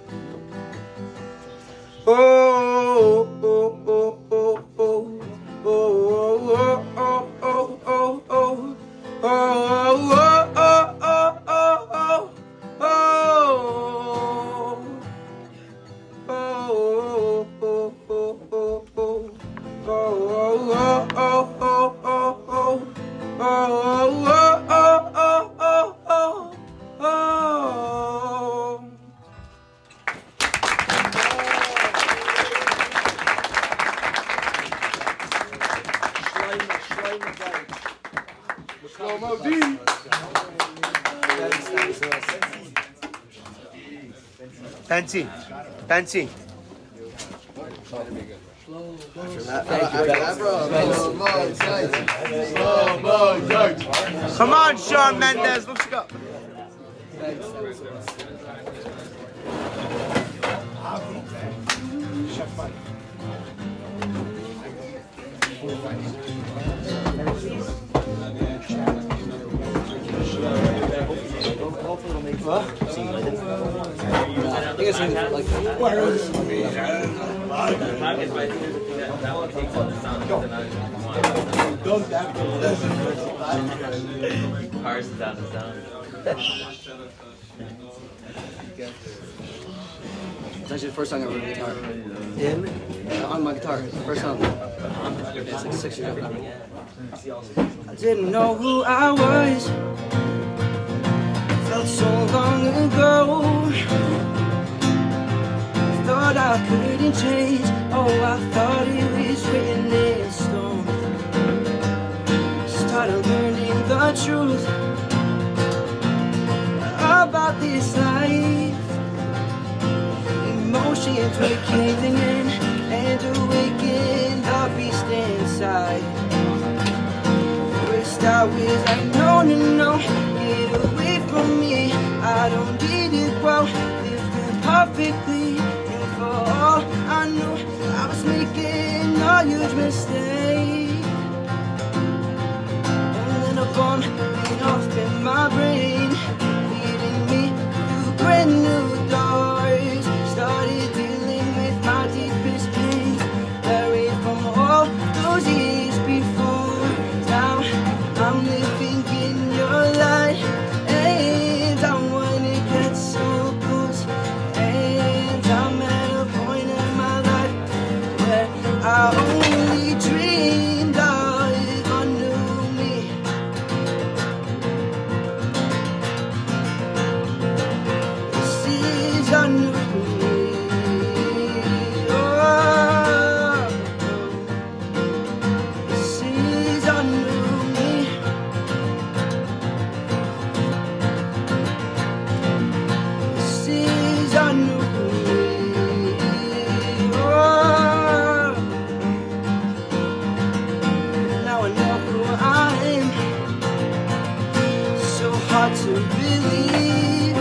Oh, oh, oh, oh, oh, oh, oh, oh, oh, oh, oh, oh, Benzi, Benzi. Come on, Shawn Mendes, let's go. think it's like Cars down the sound. It's actually the first time I ever played guitar. In? On my guitar, first time. It's like 6 years ago. I didn't know who I was. Felt so long ago. Thought I couldn't change. Oh, I thought it was written in stone. Started learning the truth about this life. Emotions were caving in and awakened the beast inside. First I was like, no, no, no, get away from me. I don't need it, well, living perfectly. And for all I knew, I was making a huge mistake. And then a bomb went off in my brain, leading me through brand new doors. Started dealing with my deepest pains, buried from all those years before. Now I'm living in your light, and I wanna get so close. And I'm at a point in my life where I only dreamed of a new me. This is a new me. Oh, this is a new me. This is a new me. Oh, now I know who I am. So hard to believe.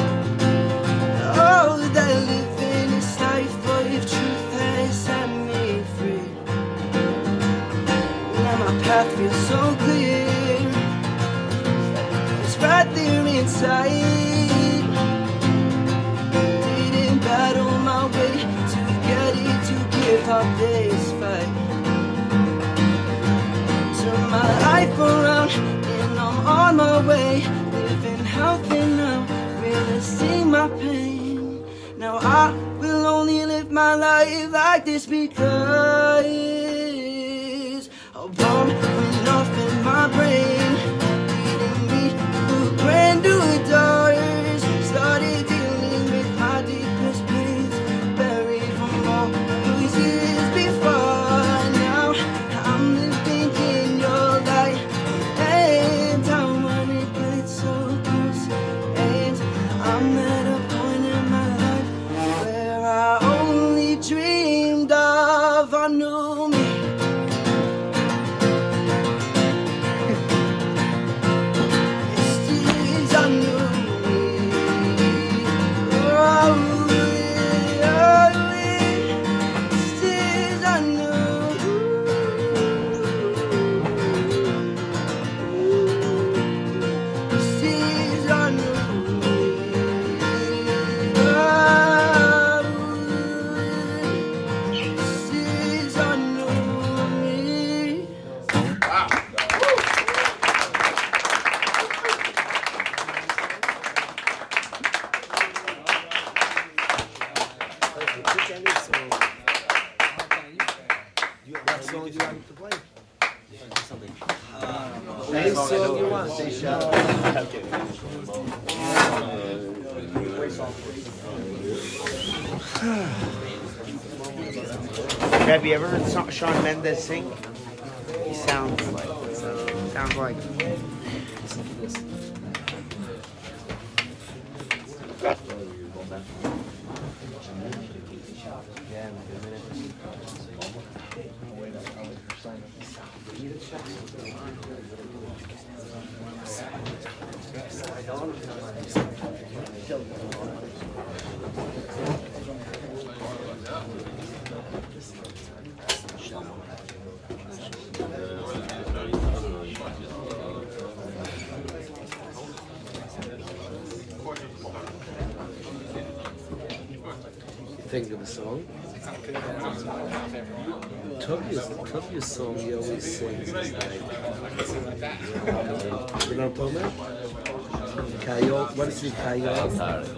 Oh, that I live in this life, but if truth has set me free, now my path feels so clear. It's right there inside. Didn't battle my way to get it, to give up this fight. Turn my life around and I'm on my way, living healthy now, realizing my pain. Now I will only live my life like this because a bomb went off in my brain, leading me through brand new doors. Started dealing with my deepest pains, buried from all those years before. Now I'm living in your light, and I wanna get so close. And I'm at a point in my life where I only dreamed of a new me. This is a new me. Oh, this is a new. This is a new me. Oh, this is a new me. What song do you want to play? Any song you want. Have you ever heard Shawn Mendes sing? He sounds like. Listen to this. think of a song. Tobia's song he always sings is like, you know what I'm talking about? Kayol, what is it, Kayol?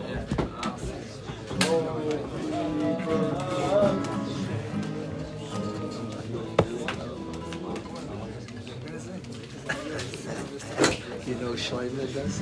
You know Shlomo does?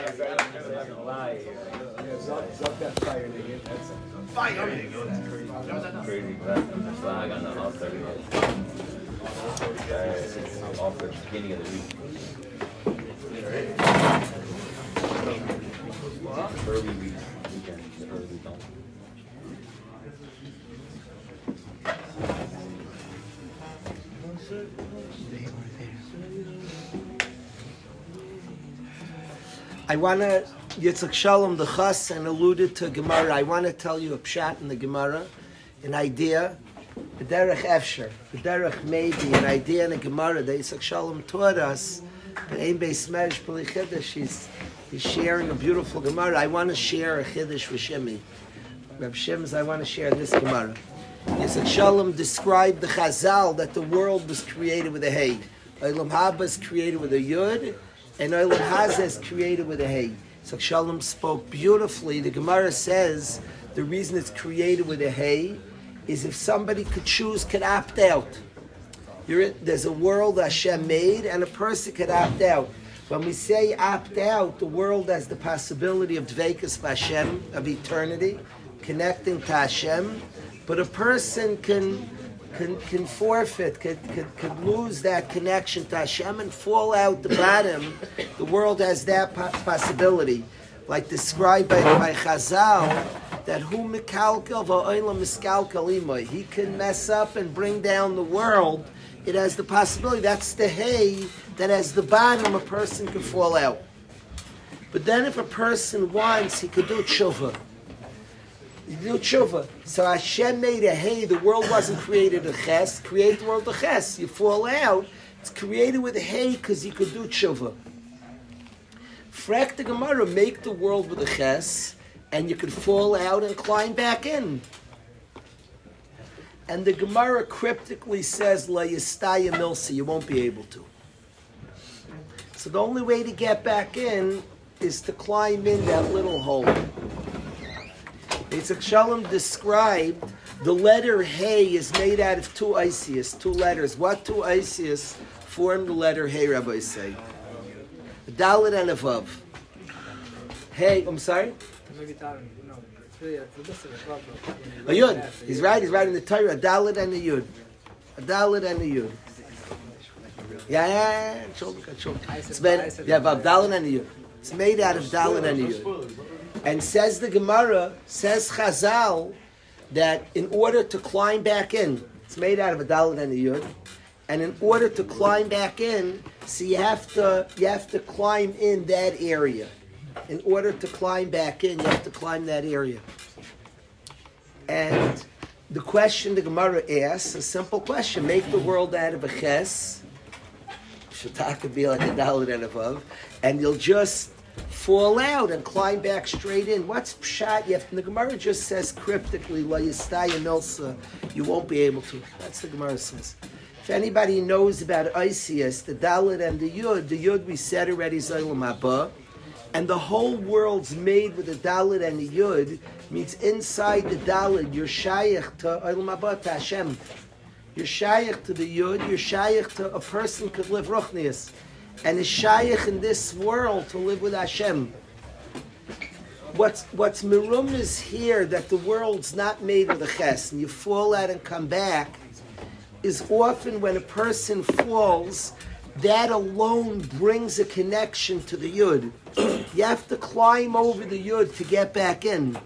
Fire. Crazy flag on the altar. Off the beginning of the week. Early weekend. The early weekend. I want to, Yitzchak Shalom, the Chas, and alluded to Gemara. I want to tell you a pshat in the Gemara, an idea, the derech efsher, the derech maybe, an idea in the Gemara that Yitzchak Shalom taught us. But Ein Beis Medrash Pli Chiddush, he's sharing a beautiful Gemara. I want to share a Chiddush with Shimi. Reb Shim's, I want to share this Gemara. Yitzchak Shalom described the Chazal that the world was created with a Hey. Olam Haba is created with a Yud, and Olam Hazeh is created with a Hey. So Shalom spoke beautifully. The Gemara says the reason it's created with a Hey is if somebody could choose, could opt out. There's a world Hashem made, and a person could opt out. When we say opt out, the world has the possibility of Dveikus Hashem, of eternity, connecting to Hashem, but a person can forfeit, could lose that connection to Hashem and fall out the bottom. The world has that possibility, like described by Chazal, that hu mikalkel va'olam miskalkel imay. He can mess up and bring down the world. It has the possibility. That's the hay that has the bottom. A person can fall out. But then, if a person wants, he could do tshuva. You do tshuva. So Hashem made a hay. The world wasn't created a ches. Create the world a ches. You fall out. It's created with a hay because you could do tshuva. Frek the Gemara, make the world with a ches, and you could fall out and climb back in. And the Gemara cryptically says, La yistaya milsa, you won't be able to. So the only way to get back in is to climb in that little hole. Yitzchak Shalom described the letter Hey is made out of two Isius, two letters. What two Isius form the letter Hey, Rabbi say? Dalet and a Vav. Hey, I'm sorry? A Yud. He's right in the Torah. A Dalet and a Yud. A Dalet and a Yud. Yeah. It's made, Vav, Dalet and a Yud. It's made out of Dalet and a Yud. And says the Gemara, says Chazal, that in order to climb back in, it's made out of a Dalet and a Yud, and in order to climb back in, so you have to climb in that area. In order to climb back in, you have to climb that area. And the question the Gemara asks, a simple question, make the world out of a ches, Shataka could be like a Dalet and a Vav, and you'll just fall out and climb back straight in. What's pshat? The Gemara just says cryptically, La yistaya milsa, you won't be able to. That's the Gemara says. If anybody knows about Isius, the Dalet and the Yud we said already is Olam Haba, and the whole world's made with the Dalet and the Yud, means inside the Dalet, you're shaykh to Olam Haba, to Hashem. You're shaykh to the Yud, you're shaykh to a person could live Ruchnius, and is shaykh in this world to live with Hashem. What's merum is here, that the world's not made with a ches, and you fall out and come back, is often when a person falls, that alone brings a connection to the Yud. You have to climb over the Yud to get back in.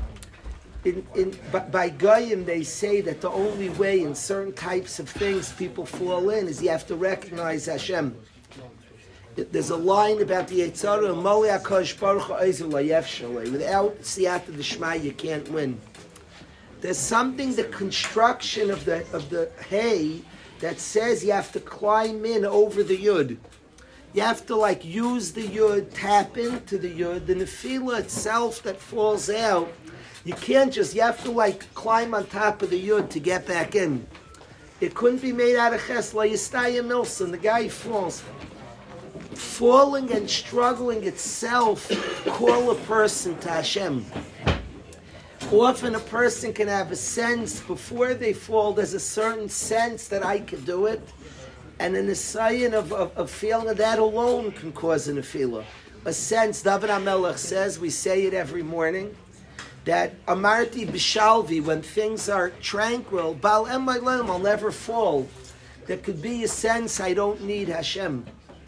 By Goyim, they say that the only way in certain types of things people fall in is you have to recognize Hashem. There's a line about the Yetzirah, Moli HaKadosh Baruch Hu Ezer La Yefshalei. Without Siyata D'Shmai, you can't win. There's something, the construction of the hay, that says you have to climb in over the Yud. You have to use the Yud, tap into the Yud, the Nefila itself that falls out. You can't just, you have to climb on top of the Yud to get back in. It couldn't be made out of ches, La yistaya milsa, the guy falls. Falling and struggling itself call a person to Hashem. Often a person can have a sense, before they fall, there's a certain sense that I can do it, and an asayan of feeling that alone can cause an nefila. a sense, David HaMelech says, we say it every morning, that Amarti Bishalvi, when things are tranquil, Bal Emay Leim, I'll never fall. There could be a sense I don't need Hashem.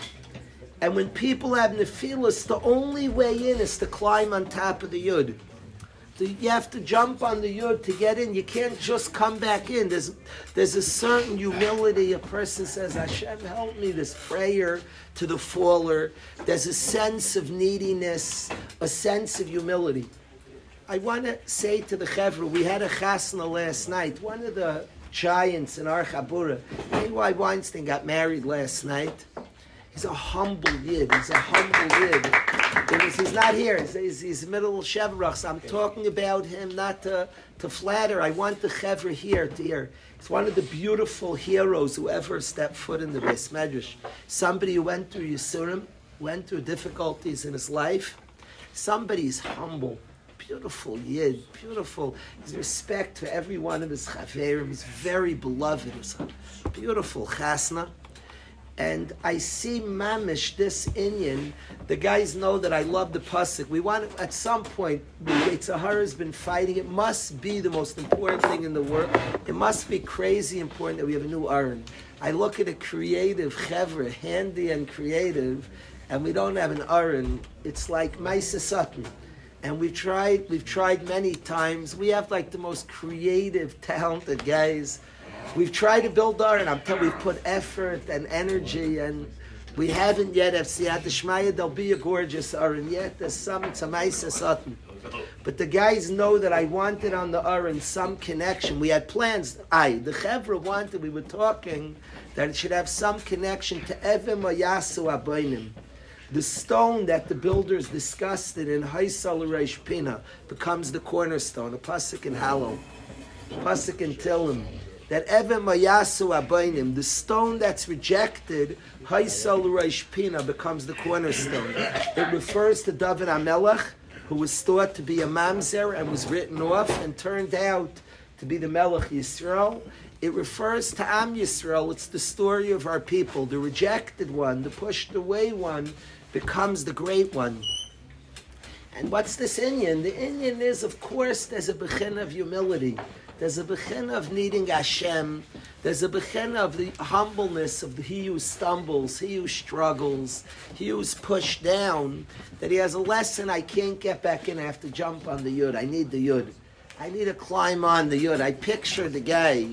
And when people have Nephilas, the only way in is to climb on top of the Yud. You have to jump on the Yud to get in. You can't just come back in. There's a certain humility. A person says, Hashem, help me. This prayer to the faller. There's a sense of neediness, a sense of humility. I want to say to the Chevra, we had a chasna last night. One of the giants in our Chabura, A.Y. Weinstein, got married last night. He's a humble yid. He's a humble yid. He's not here. He's middle Shevrach. So I'm talking about him not to flatter. I want the Chevra here to hear. He's one of the beautiful heroes who ever stepped foot in the Beis Medrash. Somebody who went through Yisurim, went through difficulties in his life. Somebody's humble. Beautiful yid, beautiful. His respect for every one of his chaverim. He's very beloved. He's a beautiful chasna. And I see mamish this inyan. The guys know that I love the pasuk. We want at some point. The Yetzer Hara has been fighting. It must be the most important thing in the world. It must be crazy important that we have a new Aron. I look at a creative chevra, handy and creative, and we don't have an Aron. It's like Maisa Sutton. And we've tried many times. We have like the most creative, talented guys. We've tried to build Aron. I'm telling you, we've put effort and energy, and we haven't yet have Siyat Shmaya. There'll be a gorgeous Aron yet. There's some, it's a Maisa Sutton. But the guys know that I wanted on the Aron some connection. We had plans. The Chevra wanted, we were talking, that it should have some connection to Evim Ayasu Abaynim. The stone that the builders discussed it in Haisal Reish Pina becomes the cornerstone, a pasuk in Hallel, pasuk in Tillim. That Evem Mayasu Abaynim, the stone that's rejected, Haisal Reish Pina becomes the cornerstone. It refers to David HaMelech, who was thought to be a mamzer and was written off and turned out to be the Melech Yisrael. It refers to Am Yisrael. It's the story of our people. The rejected one, the pushed away one, becomes the great one. And what's this inyan? The inyan is, of course, there's a bechin of humility. There's a bechin of needing Hashem. There's a bechin of the humbleness of he who stumbles, he who struggles, he who's pushed down, that he has a lesson. I can't get back in. I have to jump on the Yud. I need the Yud. I need to climb on the Yud. I picture the guy.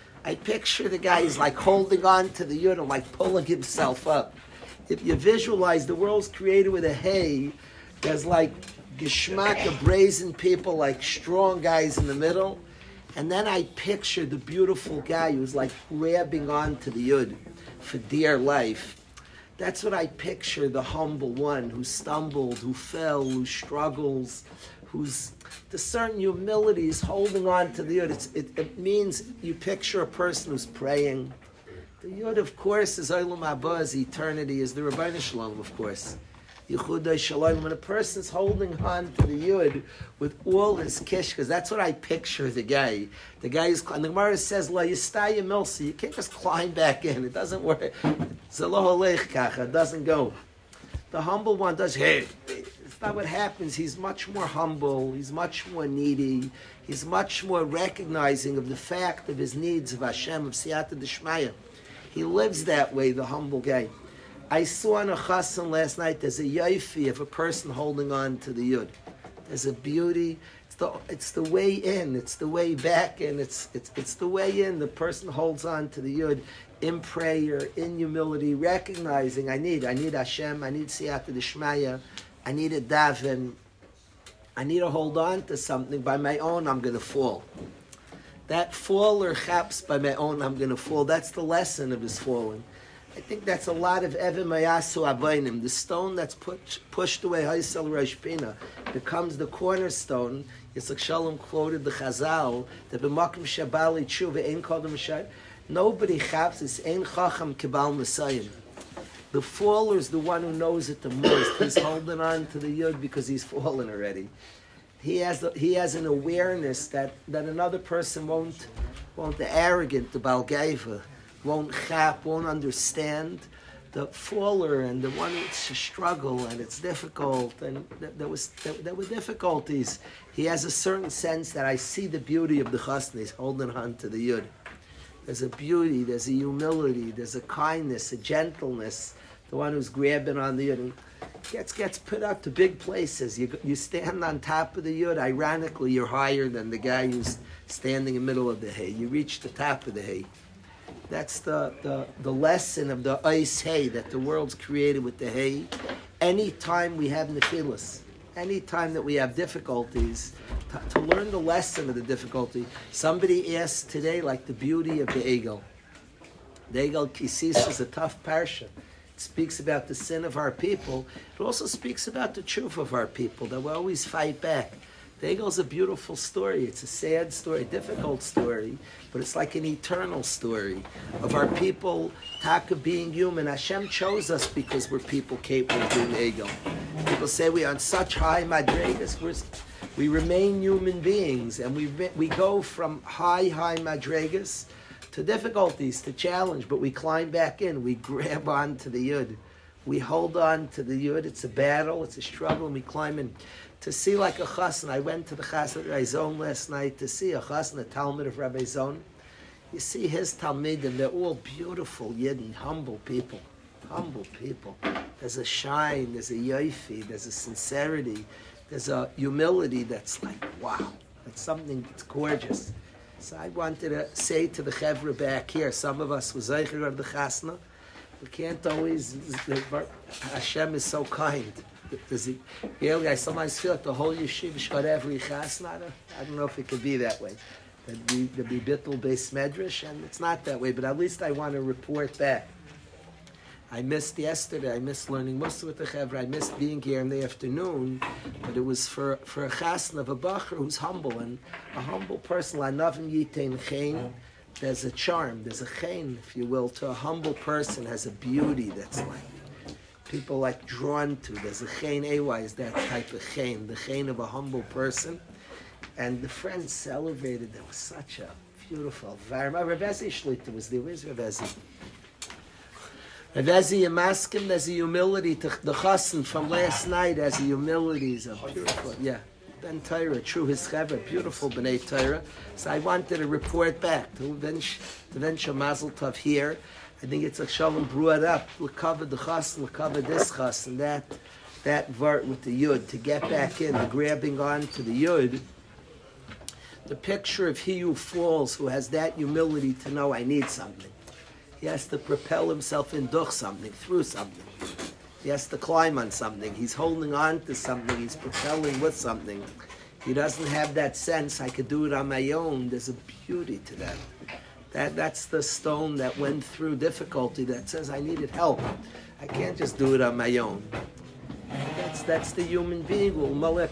He's like holding on to the Yud and like pulling himself up. If you visualize, the world's created with a hay. There's like geschmack of brazen people, like strong guys in the middle. And then I picture the beautiful guy who's like grabbing onto the Yud for dear life. That's what I picture, the humble one who stumbled, who fell, who struggles, who's the certain humility is holding on to the Yud. It means you picture a person who's praying. The Yud, of course, is Olam Haba, is eternity, is the Rabbeinu Shalom, of course. Yichudai Shalom. When a person's holding on to the Yud with all his kishkas, that's what I picture the guy. The guy is, and the Gemara says, La Yistaya Milsi, you can't just climb back in. It doesn't work. Zaloh Aleich Kacha, it doesn't go. The humble one does, hey, it's not what happens. He's much more humble, he's much more needy, he's much more recognizing of the fact of his needs of Hashem, of Siyata D'Shmaya. He lives that way, the humble guy. I saw on a chassan last night, there's a yofi of a person holding on to the Yud. There's a beauty. It's the way in. It's the way back in. It's the way in. The person holds on to the Yud in prayer, in humility, recognizing I need Hashem, I need Siyata D'Shmaya, I need a daven, I need to hold on to something. By my own, I'm going to fall. That fall or chaps, by my own, I'm going to fall. That's the lesson of his falling. I think that's a lot of Evim Mayasu Abaynim. The stone that's pushed away, Haisel Reish Pina, becomes the cornerstone. Yitzchak Shalom quoted the Chazal, that b'makom shabali tshuva ein kodem shad. Nobody chaps is ein chacham kibal Messiah. The faller is the one who knows it the most. He's holding on to the Yud because he's fallen already. He has an awareness that another person won't, the arrogant, the Baal Gaiva, won't chap, won't understand. the faller and the one who's a struggle and it's difficult and there were difficulties. He has a certain sense that I see the beauty of the chasna. He's holding on to the yud. There's a beauty, there's a humility, there's a kindness, a gentleness. The one who's grabbing on the yud and gets put up to big places. You stand on top of the yud. Ironically, you're higher than the guy who's standing in the middle of the hay. You reach the top of the hay. That's the lesson of the ice hay that the world's created with the hay. Any time we have nefilas, any time that we have difficulties, to learn the lesson of the difficulty. Somebody asked today, like the beauty of the Egel. The Egel Kisis is a tough parsha. It speaks about the sin of our people. It also speaks about the truth of our people, that we always fight back. The Egel's a beautiful story. It's a sad story, a difficult story, but it's like an eternal story of our people, Taka, being human. Hashem chose us because we're people capable of doing Egel. People say we are on such high madregas. We remain human beings, and we go from high madregas to difficulties, to challenge, but we climb back in. We grab on to the yud. We hold on to the yud. It's a battle, it's a struggle, and we climb in. To see like a chasna, I went to the chasna of Rabbi Zon last night to see a chasna, a Talmud of Rabbi Zon. You see his Talmidim, they're all beautiful Yidden, humble people. Humble people. There's a shine, there's a yoifi, there's a sincerity, there's a humility that's like, wow, that's something that's gorgeous. So I wanted to say to the chevra back here, some of us was zeicher of the chasna. We can't always, Hashem is so kind. Really, I sometimes feel like the whole yeshiva got every chasna. I don't know if it could be that way. There'd be bittul beis medrash, and it's not that way, but at least I want to report back. I missed yesterday. I missed learning Mussar with the Chevra. I missed being here in the afternoon, but it was for a chasna of a bacher who's humble, and a humble person. L'anavim yitein chen. There's a charm. There's a chen, if you will, to a humble person. Has a beauty that's like people like drawn to. There's a chen ewa is that type of chen, the chen of a humble person. And the friends celebrated. There was such a beautiful environment. Rav Ezi Shlita was there. Where's Rav Ezi? Rav Ezi Yamaskim, there's a humility to the chassan from last night. As a humility is a beautiful, yeah. Ben Torah, true his chevra, beautiful B'nai Torah. So I wanted to report back to Vensha Mazel Tov here. I think it's a Shalom brought up. We'll cover the chassan, we'll cover this chassan, that vart with the yud, to get back in, the grabbing on to the yud. The picture of he who falls, who has that humility to know I need something. He has to propel himself in durch something, through something. He has to climb on something. He's holding on to something. He's propelling with something. He doesn't have that sense, I could do it on my own. There's a beauty to that. That's the stone that went through difficulty, that says I needed help. I can't just do it on my own. That's the human being. Without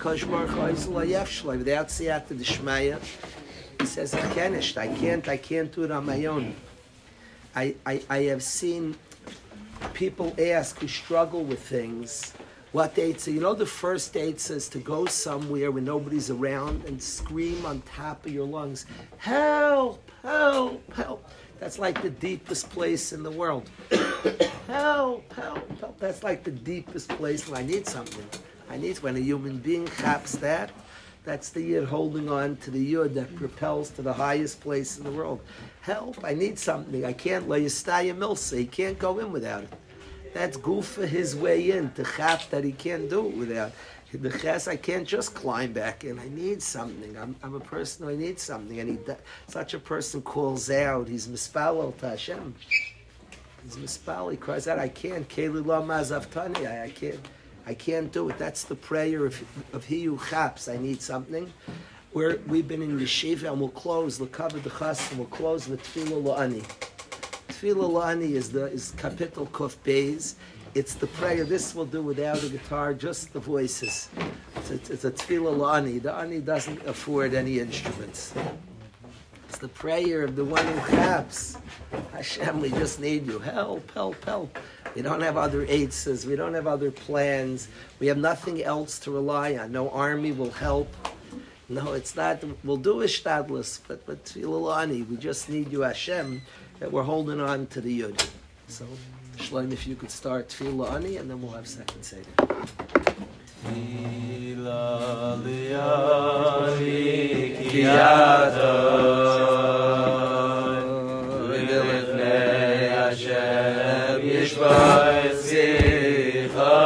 siyata d'shmaya, he says I can't do it on my own. I have seen people ask who struggle with things what they say. You know, the first date says to go somewhere when nobody's around and scream on top of your lungs, help, help, help. That's like the deepest place in the world. Help, help, help. That's like the deepest place when I need something. When a human being chaps that, that's the yid holding on to the yud that propels to the highest place in the world. Help, I need something. I can't lay a staya milsa. He can't go in without it. That's gufa his way in, to chap that he can't do it without. The ches, I can't just climb back in. I need something. I'm a person who needs something. And such a person calls out. He's mispalel to Hashem. He's mispalel. He cries out, I can't. Keli lo mazaftani. I can't do it. That's the prayer of he who chaps. I need something. We've been in yeshiva, and we'll close the cover the chas, and we'll close with tefillah la'ani. Tefillah la'ani is kapitel kuf beis. It's the prayer. This we'll do without a guitar, just the voices. It's a tefillah la'ani. The ani doesn't afford any instruments. It's the prayer of the one who chaps. Hashem, we just need you. Help, help, help. We don't have other eitzes. We don't have other plans. We have nothing else to rely on. No army will help. No, it's not. We'll do ishtadlus, but tefillah la'ani. We just need you, Hashem, that we're holding on to the yud. So Shloim, if you could start Tefillah Ani, and then we'll have second Seder. Tefillah li'ani ki Adon v'lifnei Hashem yishbah zicha.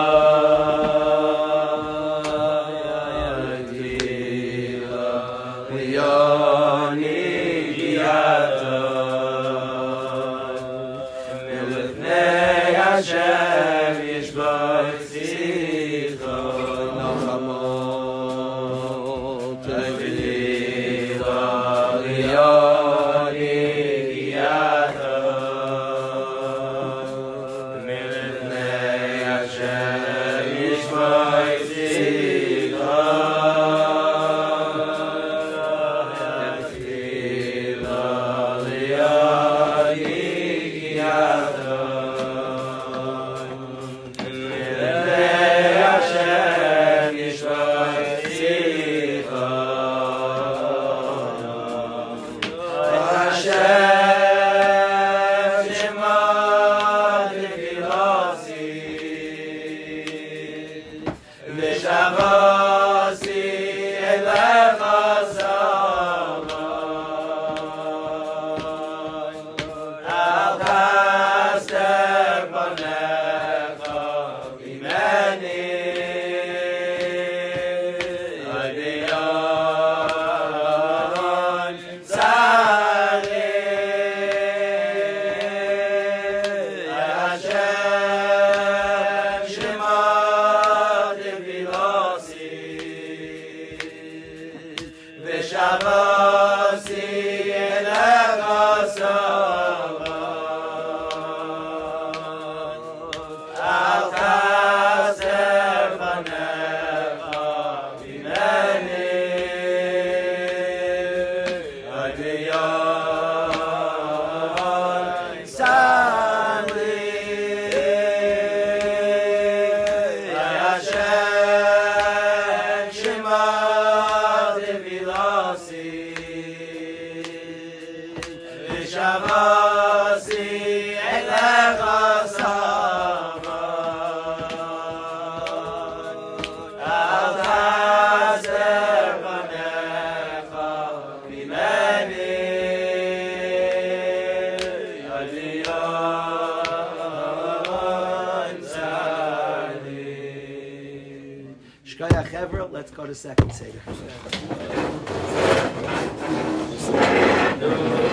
Tefillah li'ani ki Adon v'lifnei Hashem yishbah zicha. Let's go to second Seder.